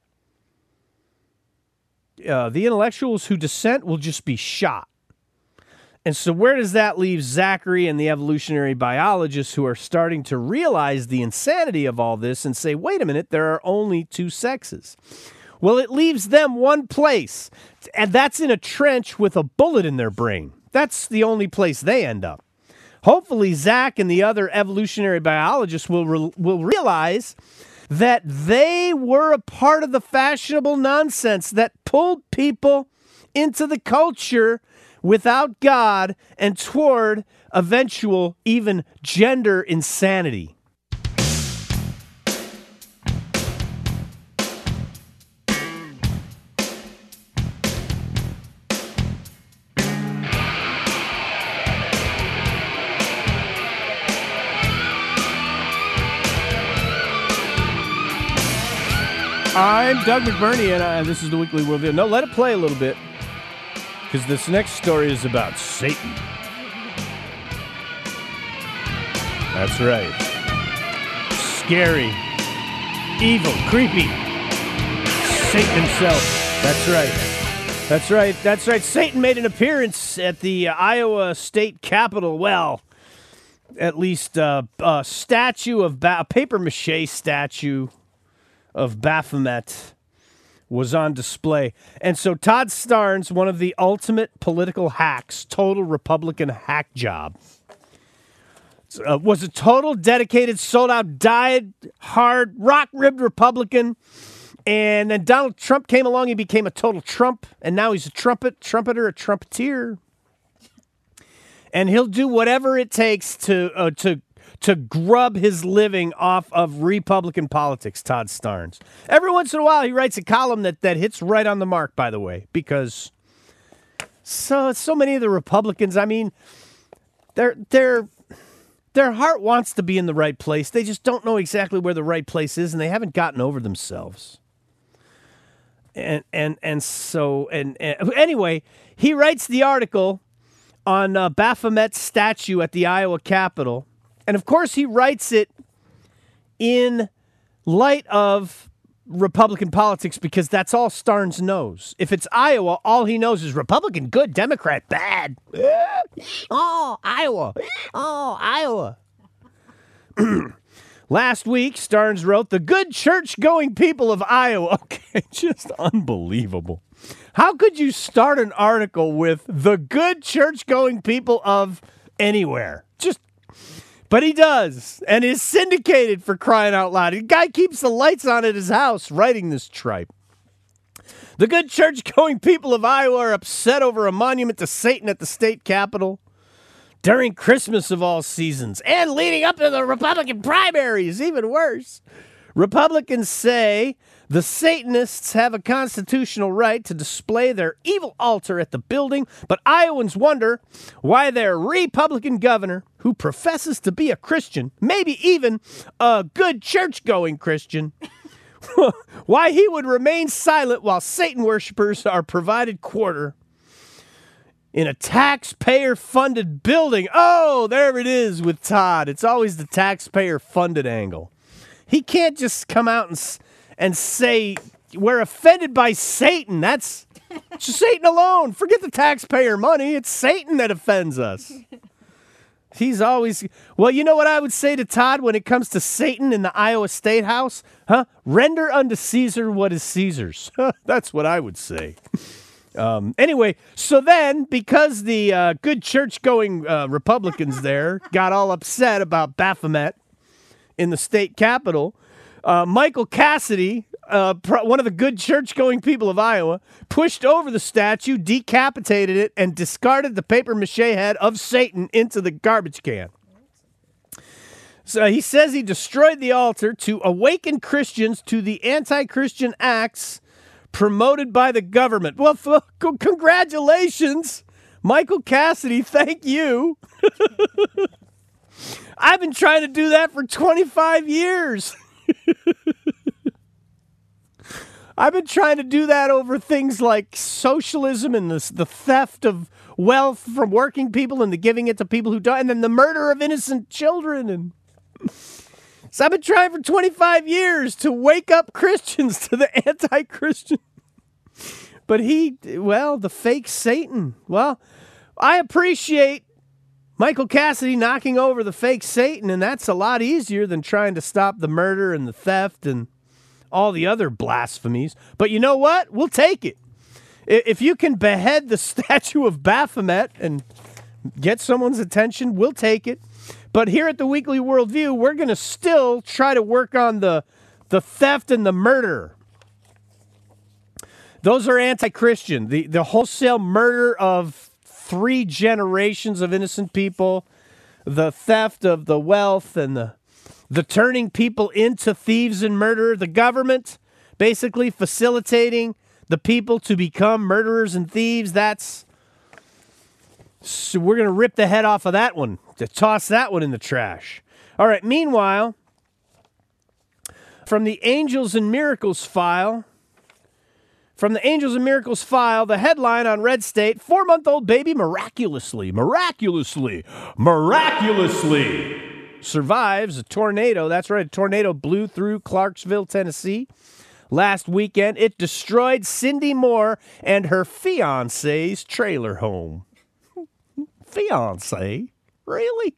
Uh, the intellectuals who dissent will just be shot. And so where does that leave Zachary and the evolutionary biologists who are starting to realize the insanity of all this and say, wait a minute, there are only two sexes? Well, it leaves them one place, and that's in a trench with a bullet in their brain. That's the only place they end up. Hopefully, Zach and the other evolutionary biologists will re- will realize that they were a part of the fashionable nonsense that pulled people into the culture without God and toward eventual, even gender insanity. I'm Doug McBurney, and uh, this is the Weekly Worldview. No, let it play a little bit, because this next story is about Satan. That's right. Scary, evil, creepy. Satan himself. That's right. That's right. That's right. Satan made an appearance at the uh, Iowa State Capitol. Well, at least uh, a statue of ba- a papier-mâché statue of Baphomet was on display. And so Todd Starnes, one of the ultimate political hacks, total Republican hack job, uh, was a total dedicated, sold-out, died-hard, rock-ribbed Republican. And then Donald Trump came along, he became a total Trump, and now he's a trumpet, trumpeter, a trumpeter. And he'll do whatever it takes to uh, to to grub his living off of Republican politics, Todd Starnes. Every once in a while, he writes a column that, that hits right on the mark, by the way, because so so many of the Republicans, I mean, their their their heart wants to be in the right place. They just don't know exactly where the right place is, and they haven't gotten over themselves. And and and so and, and anyway, he writes the article on uh, Baphomet's statue at the Iowa Capitol. And, of course, he writes it in light of Republican politics because that's all Starnes knows. If it's Iowa, all he knows is Republican good, Democrat bad. Oh, Iowa. Oh, Iowa. Last week, Starnes wrote, "The good church-going people of Iowa." Okay, just unbelievable. How could you start an article with "the good church-going people of anywhere"? Just But he does, and is syndicated, for crying out loud. The guy keeps the lights on at his house writing this tripe. The good church-going people of Iowa are upset over a monument to Satan at the state capitol during Christmas of all seasons, and leading up to the Republican primaries, even worse. Republicans say the Satanists have a constitutional right to display their evil altar at the building, but Iowans wonder why their Republican governor, who professes to be a Christian, maybe even a good church-going Christian, why he would remain silent while Satan worshipers are provided quarter in a taxpayer-funded building. Oh, there it is with Todd. It's always the taxpayer-funded angle. He can't just come out and and say we're offended by Satan. That's just Satan alone. Forget the taxpayer money. It's Satan that offends us. He's always, well, you know what I would say to Todd when it comes to Satan in the Iowa State House? Huh? Render unto Caesar what is Caesar's. That's what I would say. Um, anyway, so then, because the uh, good church-going uh, Republicans there got all upset about Baphomet in the state capitol, uh, Michael Cassidy, uh, pro- one of the good church-going people of Iowa, pushed over the statue, decapitated it, and discarded the papier-mâché head of Satan into the garbage can. So he says he destroyed the altar to awaken Christians to the anti-Christian acts promoted by the government. Well, f- congratulations, Michael Cassidy. Thank you. I've been trying to do that for twenty-five years. I've been trying to do that over things like socialism and the, the theft of wealth from working people and the giving it to people who don't, and then the murder of innocent children. And so I've been trying for twenty-five years to wake up Christians to the anti-Christian. But he, well, the fake Satan. Well, I appreciate Michael Cassidy knocking over the fake Satan, and that's a lot easier than trying to stop the murder and the theft and all the other blasphemies. But you know what? We'll take it. If you can behead the statue of Baphomet and get someone's attention, we'll take it. But here at the Weekly Worldview, we're going to still try to work on the, the theft and the murder. Those are anti-Christian. The, the wholesale murder of three generations of innocent people, the theft of the wealth, and the, the turning people into thieves and murderers. The government basically facilitating the people to become murderers and thieves. That's... So we're going to rip the head off of that one, to toss that one in the trash. All right, meanwhile, from the Angels and Miracles file, from the Angels and Miracles file, the headline on Red State, four-month-old baby miraculously, miraculously, miraculously survives a tornado. That's right, a tornado blew through Clarksville, Tennessee last weekend. It destroyed Cindy Moore and her fiancé's trailer home. Fiance? Really?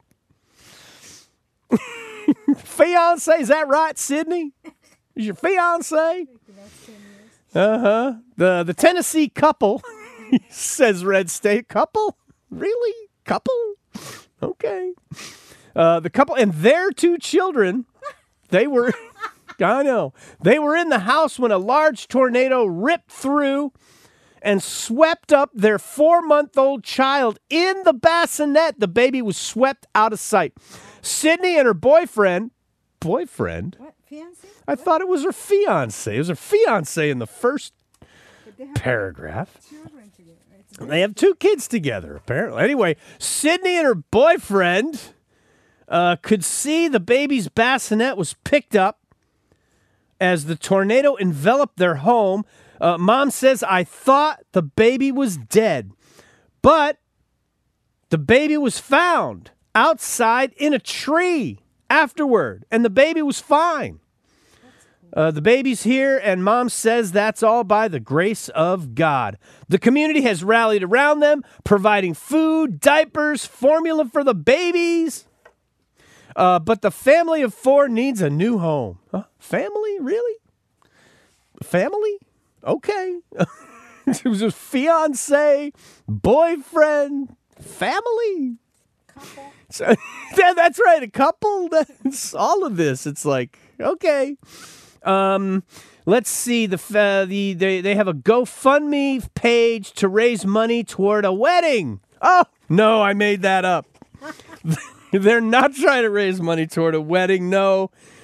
Fiance? Is that right, Sydney? Is your fiance? Uh-huh. The the Tennessee couple, says Red State. Couple? Really? Couple? Okay. Uh, the couple and their two children, they were, I know, they were in the house when a large tornado ripped through and swept up their four-month-old child in the bassinet. The baby was swept out of sight. Sydney and her boyfriend, boyfriend? What, fiancé? I thought it was her fiancé. It was her fiancé in the first paragraph. Children together. It's They have two kids together, apparently. Anyway, Sydney and her boyfriend uh, could see the baby's bassinet was picked up as the tornado enveloped their home. Uh, Mom says, I thought the baby was dead, but the baby was found outside in a tree afterward, and the baby was fine. Uh, the baby's here, and Mom says that's all by the grace of God. The community has rallied around them, providing food, diapers, formula for the babies. Uh, but the family of four needs a new home. Huh? Family? Really? Family? Okay. It was a fiance, boyfriend, family. couple. So, yeah, that's right. A couple. That's all of this. It's like, okay. Um, let's see. The uh, the they they have a GoFundMe page to raise money toward a wedding. Oh no, I made that up. They're not trying to raise money toward a wedding. No,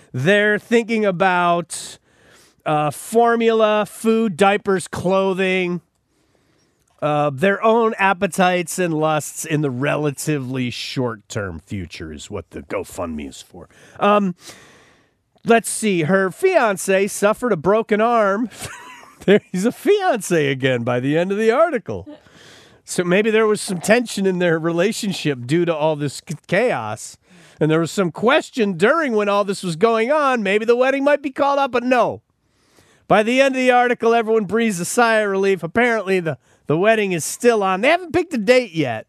They're thinking about uh, formula, food, diapers, clothing, uh, their own appetites and lusts in the relatively short-term future is what the GoFundMe is for. Um, let's see. Her fiance suffered a broken arm. He's a fiance again by the end of the article. So maybe there was some tension in their relationship due to all this chaos. And there was some question during when all this was going on. Maybe the wedding might be called up, but no. By the end of the article, everyone breathes a sigh of relief. Apparently, the, the wedding is still on. They haven't picked a date yet.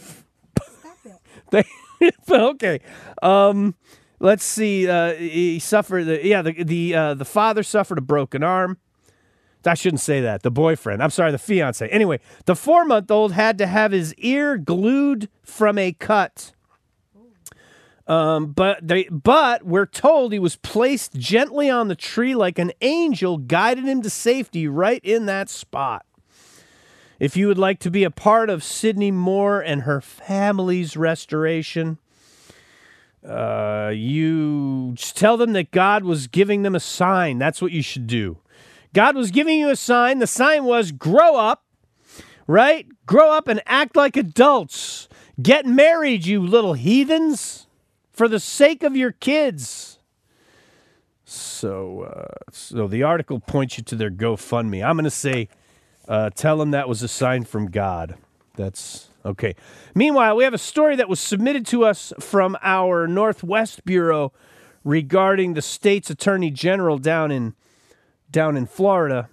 they, okay. Um, let's see. Uh, he suffered. The, yeah, the the uh, the father suffered a broken arm. I shouldn't say that. The boyfriend. I'm sorry, the fiance. Anyway, the four-month-old had to have his ear glued from a cut. Um, but they, but we're told he was placed gently on the tree like an angel guided him to safety right in that spot. If you would like to be a part of Sydney Moore and her family's restoration, uh, you just tell them that God was giving them a sign. That's what you should do. God was giving you a sign. The sign was grow up, right? Grow up and act like adults. Get married, you little heathens, for the sake of your kids. So, uh, so the article points you to their GoFundMe. I'm going to say, uh, tell them that was a sign from God. That's okay. Meanwhile, we have a story that was submitted to us from our Northwest Bureau regarding the state's attorney general down in down in Florida.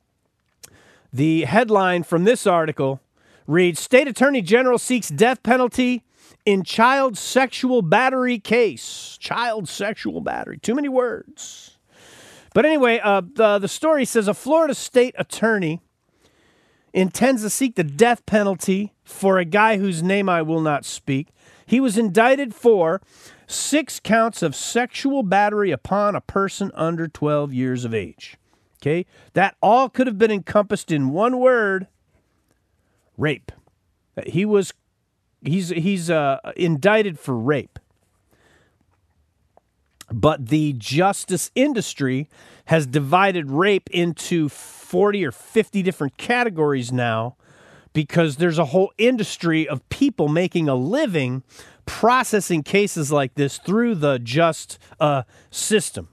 The headline from this article reads, State Attorney General seeks death penalty in child sexual battery case. Child sexual battery. Too many words. But anyway, uh, the, the story says a Florida state attorney intends to seek the death penalty for a guy whose name I will not speak. He was indicted for six counts of sexual battery upon a person under twelve years of age. Okay, that all could have been encompassed in one word: rape. He was, he's he's uh, indicted for rape. But the justice industry has divided rape into forty or fifty different categories now, because there's a whole industry of people making a living processing cases like this through the just uh, system.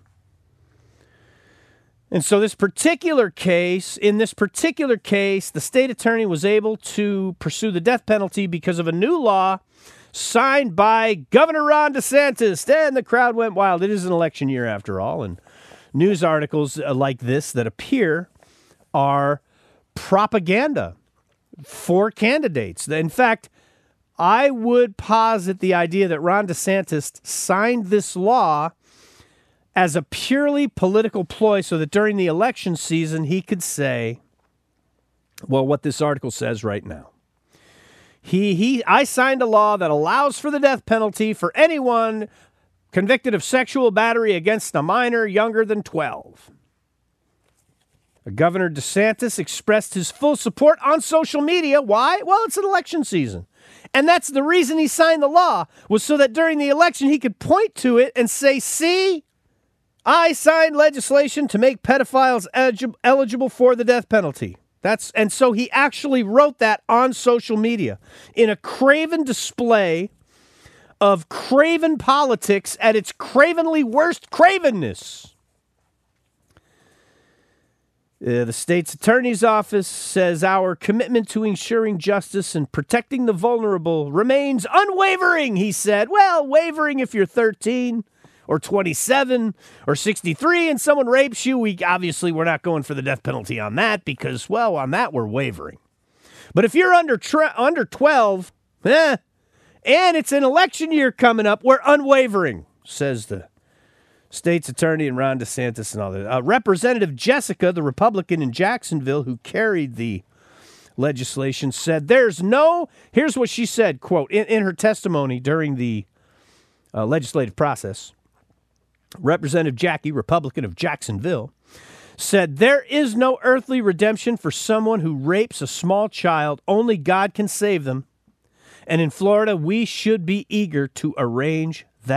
And so this particular case, in this particular case, the state attorney was able to pursue the death penalty because of a new law signed by Governor Ron DeSantis, and the crowd went wild. It is an election year after all, and news articles like this that appear are propaganda for candidates. In fact, I would posit the idea that Ron DeSantis signed this law as a purely political ploy so that during the election season he could say, well, what this article says right now. He, he, I signed a law that allows for the death penalty for anyone convicted of sexual battery against a minor younger than twelve. Governor DeSantis expressed his full support on social media. Why? Well, it's an election season. And that's the reason he signed the law, was so that during the election he could point to it and say, see, I signed legislation to make pedophiles elig- eligible for the death penalty. That's and so he actually wrote that on social media in a craven display of craven politics at its cravenly worst cravenness. Uh, the state's attorney's office says our commitment to ensuring justice and protecting the vulnerable remains unwavering, he said. Well, wavering if you're thirteen or twenty-seven or sixty-three and someone rapes you, we obviously we're not going for the death penalty on that because, well, on that we're wavering. But if you're under tre- under twelve, eh, and it's an election year coming up, we're unwavering, says the state's attorney and Ron DeSantis and all that. Uh, Representative Jessica, the Republican in Jacksonville who carried the legislation, said there's no, here's what she said, quote, in, in her testimony during the uh, legislative process. Representative Jackie, Republican of Jacksonville, said there is no earthly redemption for someone who rapes a small child. Only God can save them. And in Florida, we should be eager to arrange that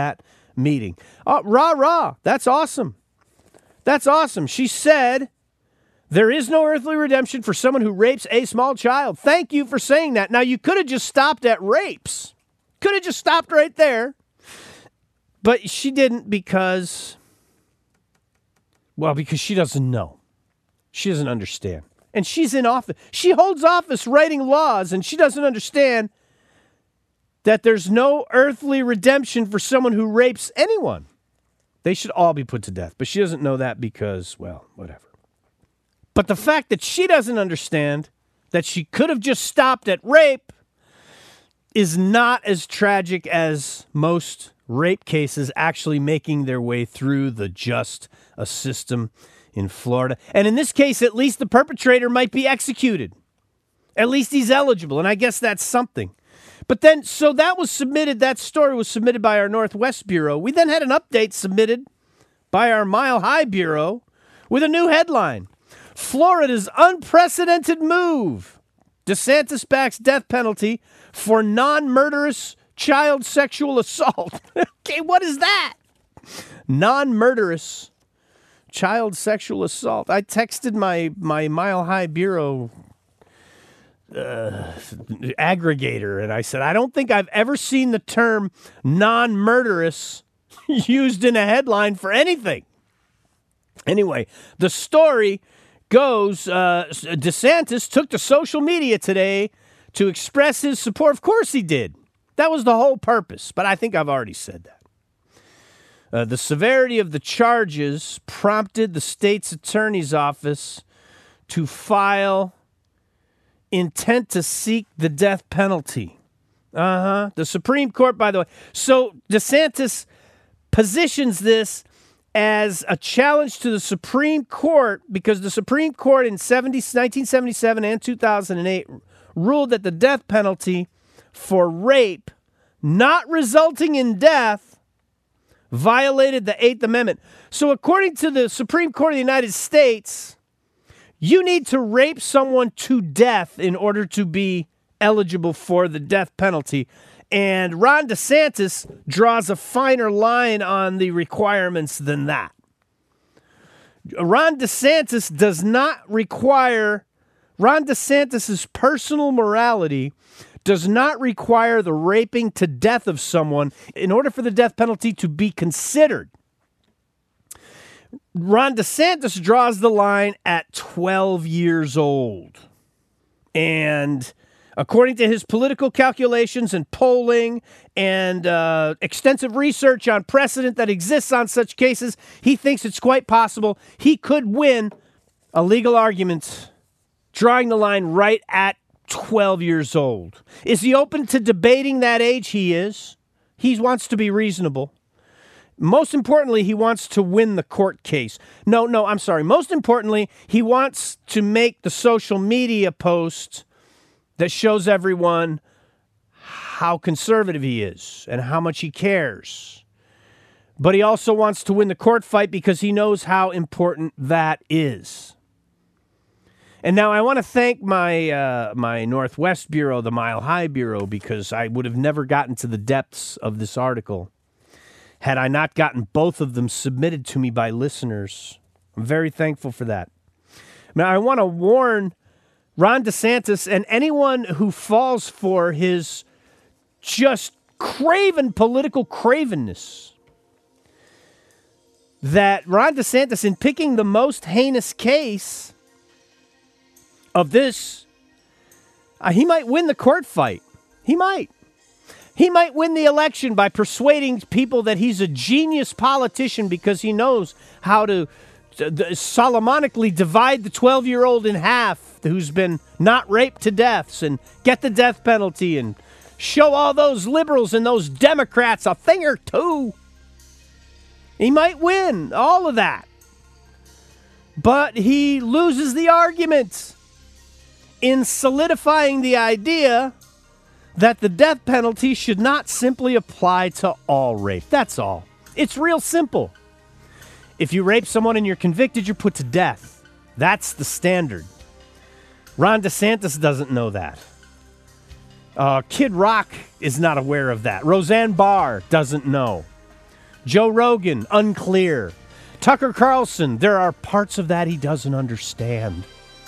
meeting. Uh, rah, rah. That's awesome. That's awesome. She said, there is no earthly redemption for someone who rapes a small child. Thank you for saying that. Now, you could have just stopped at rapes. Could have just stopped right there. But she didn't because, well, because she doesn't know. She doesn't understand. And she's in office. She holds office writing laws, and she doesn't understand that there's no earthly redemption for someone who rapes anyone. They should all be put to death. But she doesn't know that because, well, whatever. But the fact that she doesn't understand that she could have just stopped at rape is not as tragic as most rape cases actually making their way through the just a system in Florida. And in this case, at least the perpetrator might be executed. At least he's eligible, and I guess that's something. But then, so that was submitted, that story was submitted by our Northwest Bureau. We then had an update submitted by our Mile High Bureau with a new headline. Florida's unprecedented move. DeSantis backs death penalty for non-murderous child sexual assault. Okay, what is that? Non-murderous child sexual assault. I texted my, my Mile High Bureau uh, aggregator, and I said, I don't think I've ever seen the term non-murderous used in a headline for anything. Anyway, the story goes, uh, DeSantis took to social media today to express his support. Of course he did. That was the whole purpose, but I think I've already said that. Uh, the severity of the charges prompted the state's attorney's office to file intent to seek the death penalty. Uh-huh. The Supreme Court, by the way. So DeSantis positions this as a challenge to the Supreme Court because the Supreme Court in nineteen seventy-seven and two thousand eight ruled that the death penalty for rape not resulting in death violated the Eighth Amendment. So according to the Supreme Court of the United States, you need to rape someone to death in order to be eligible for the death penalty. And Ron DeSantis draws a finer line on the requirements than that. Ron DeSantis does not require, Ron DeSantis' personal morality does not require the raping to death of someone in order for the death penalty to be considered. Ron DeSantis draws the line at twelve years old. And according to his political calculations and polling and uh, extensive research on precedent that exists on such cases, he thinks it's quite possible he could win a legal argument drawing the line right at twelve years old. Is he open to debating that age? He is. He wants to be reasonable. Most importantly, he wants to win the court case. No, no, I'm sorry. Most importantly, he wants to make the social media post that shows everyone how conservative he is and how much he cares. But he also wants to win the court fight because he knows how important that is. And now I want to thank my uh, my Northwest Bureau, the Mile High Bureau, because I would have never gotten to the depths of this article had I not gotten both of them submitted to me by listeners. I'm very thankful for that. Now, I want to warn Ron DeSantis and anyone who falls for his just craven political cravenness that Ron DeSantis, in picking the most heinous case of this, uh, he might win the court fight. He might. He might win the election by persuading people that he's a genius politician because he knows how to uh, Solomonically divide the twelve-year-old in half who's been not raped to deaths and get the death penalty and show all those liberals and those Democrats a thing or two. He might win all of that. But he loses the argument in solidifying the idea that the death penalty should not simply apply to all rape. That's all. It's real simple. If you rape someone and you're convicted, you're put to death. That's the standard. Ron DeSantis doesn't know that. Uh, Kid Rock is not aware of that. Roseanne Barr doesn't know. Joe Rogan, unclear. Tucker Carlson, there are parts of that he doesn't understand.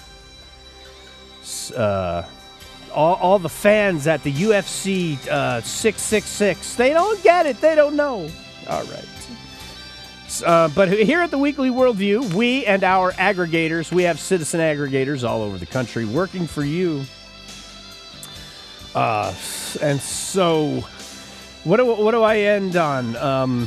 Uh, all, all the fans at the U F C uh, six six six, they don't get it. They don't know. All right. Uh, but here at the Weekly Worldview, we and our aggregators, we have citizen aggregators all over the country working for you. Uh, and so, what do, what do I end on? Um,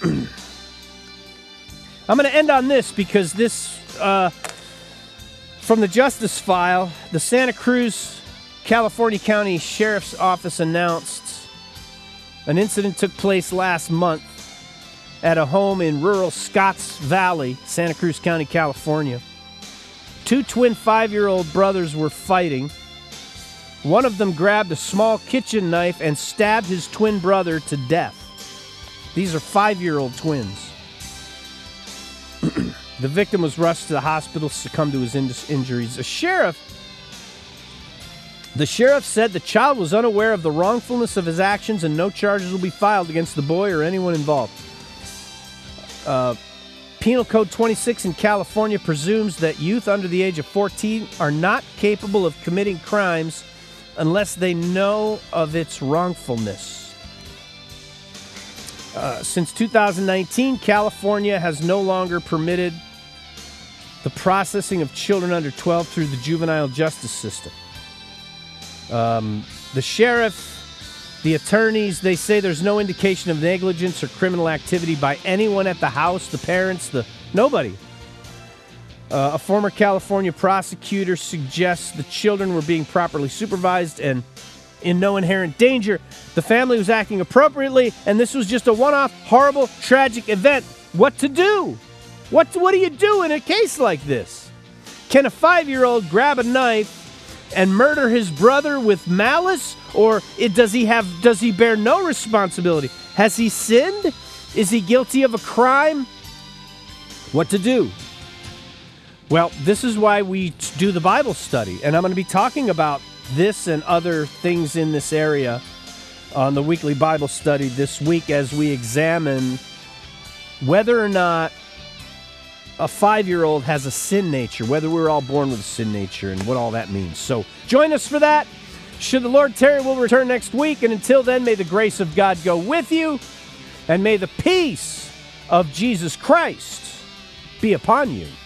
I'm going to end on this because this, uh, from the Justice File, the Santa Cruz, California County Sheriff's Office announced an incident took place last month at a home in rural Scotts Valley, Santa Cruz County, California. Two twin five-year-old brothers were fighting. One of them grabbed a small kitchen knife and stabbed his twin brother to death. These are five-year-old twins. The victim was rushed to the hospital, succumbed to his in- injuries. A sheriff, the sheriff said the child was unaware of the wrongfulness of his actions and no charges will be filed against the boy or anyone involved. Uh, Penal Code twenty-six in California presumes that youth under the age of fourteen are not capable of committing crimes unless they know of its wrongfulness. Uh, since two thousand nineteen, California has no longer permitted the processing of children under twelve through the juvenile justice system. Um, the sheriff, the attorneys, they say there's no indication of negligence or criminal activity by anyone at the house, the parents, the nobody. Uh, a former California prosecutor suggests the children were being properly supervised and in no inherent danger. The family was acting appropriately, and this was just a one-off, horrible, tragic event. What to do? What, what do you do in a case like this? Can a five-year-old grab a knife and murder his brother with malice, or it, does he have does he bear no responsibility? Has he sinned? Is he guilty of a crime? What to do? Well, this is why we do the Bible study, and I'm going to be talking about this and other things in this area on the weekly Bible study this week as we examine whether or not a five-year-old has a sin nature, whether we're all born with a sin nature and what all that means. So join us for that. Should the Lord tarry, we'll return next week. And until then, may the grace of God go with you, and may the peace of Jesus Christ be upon you.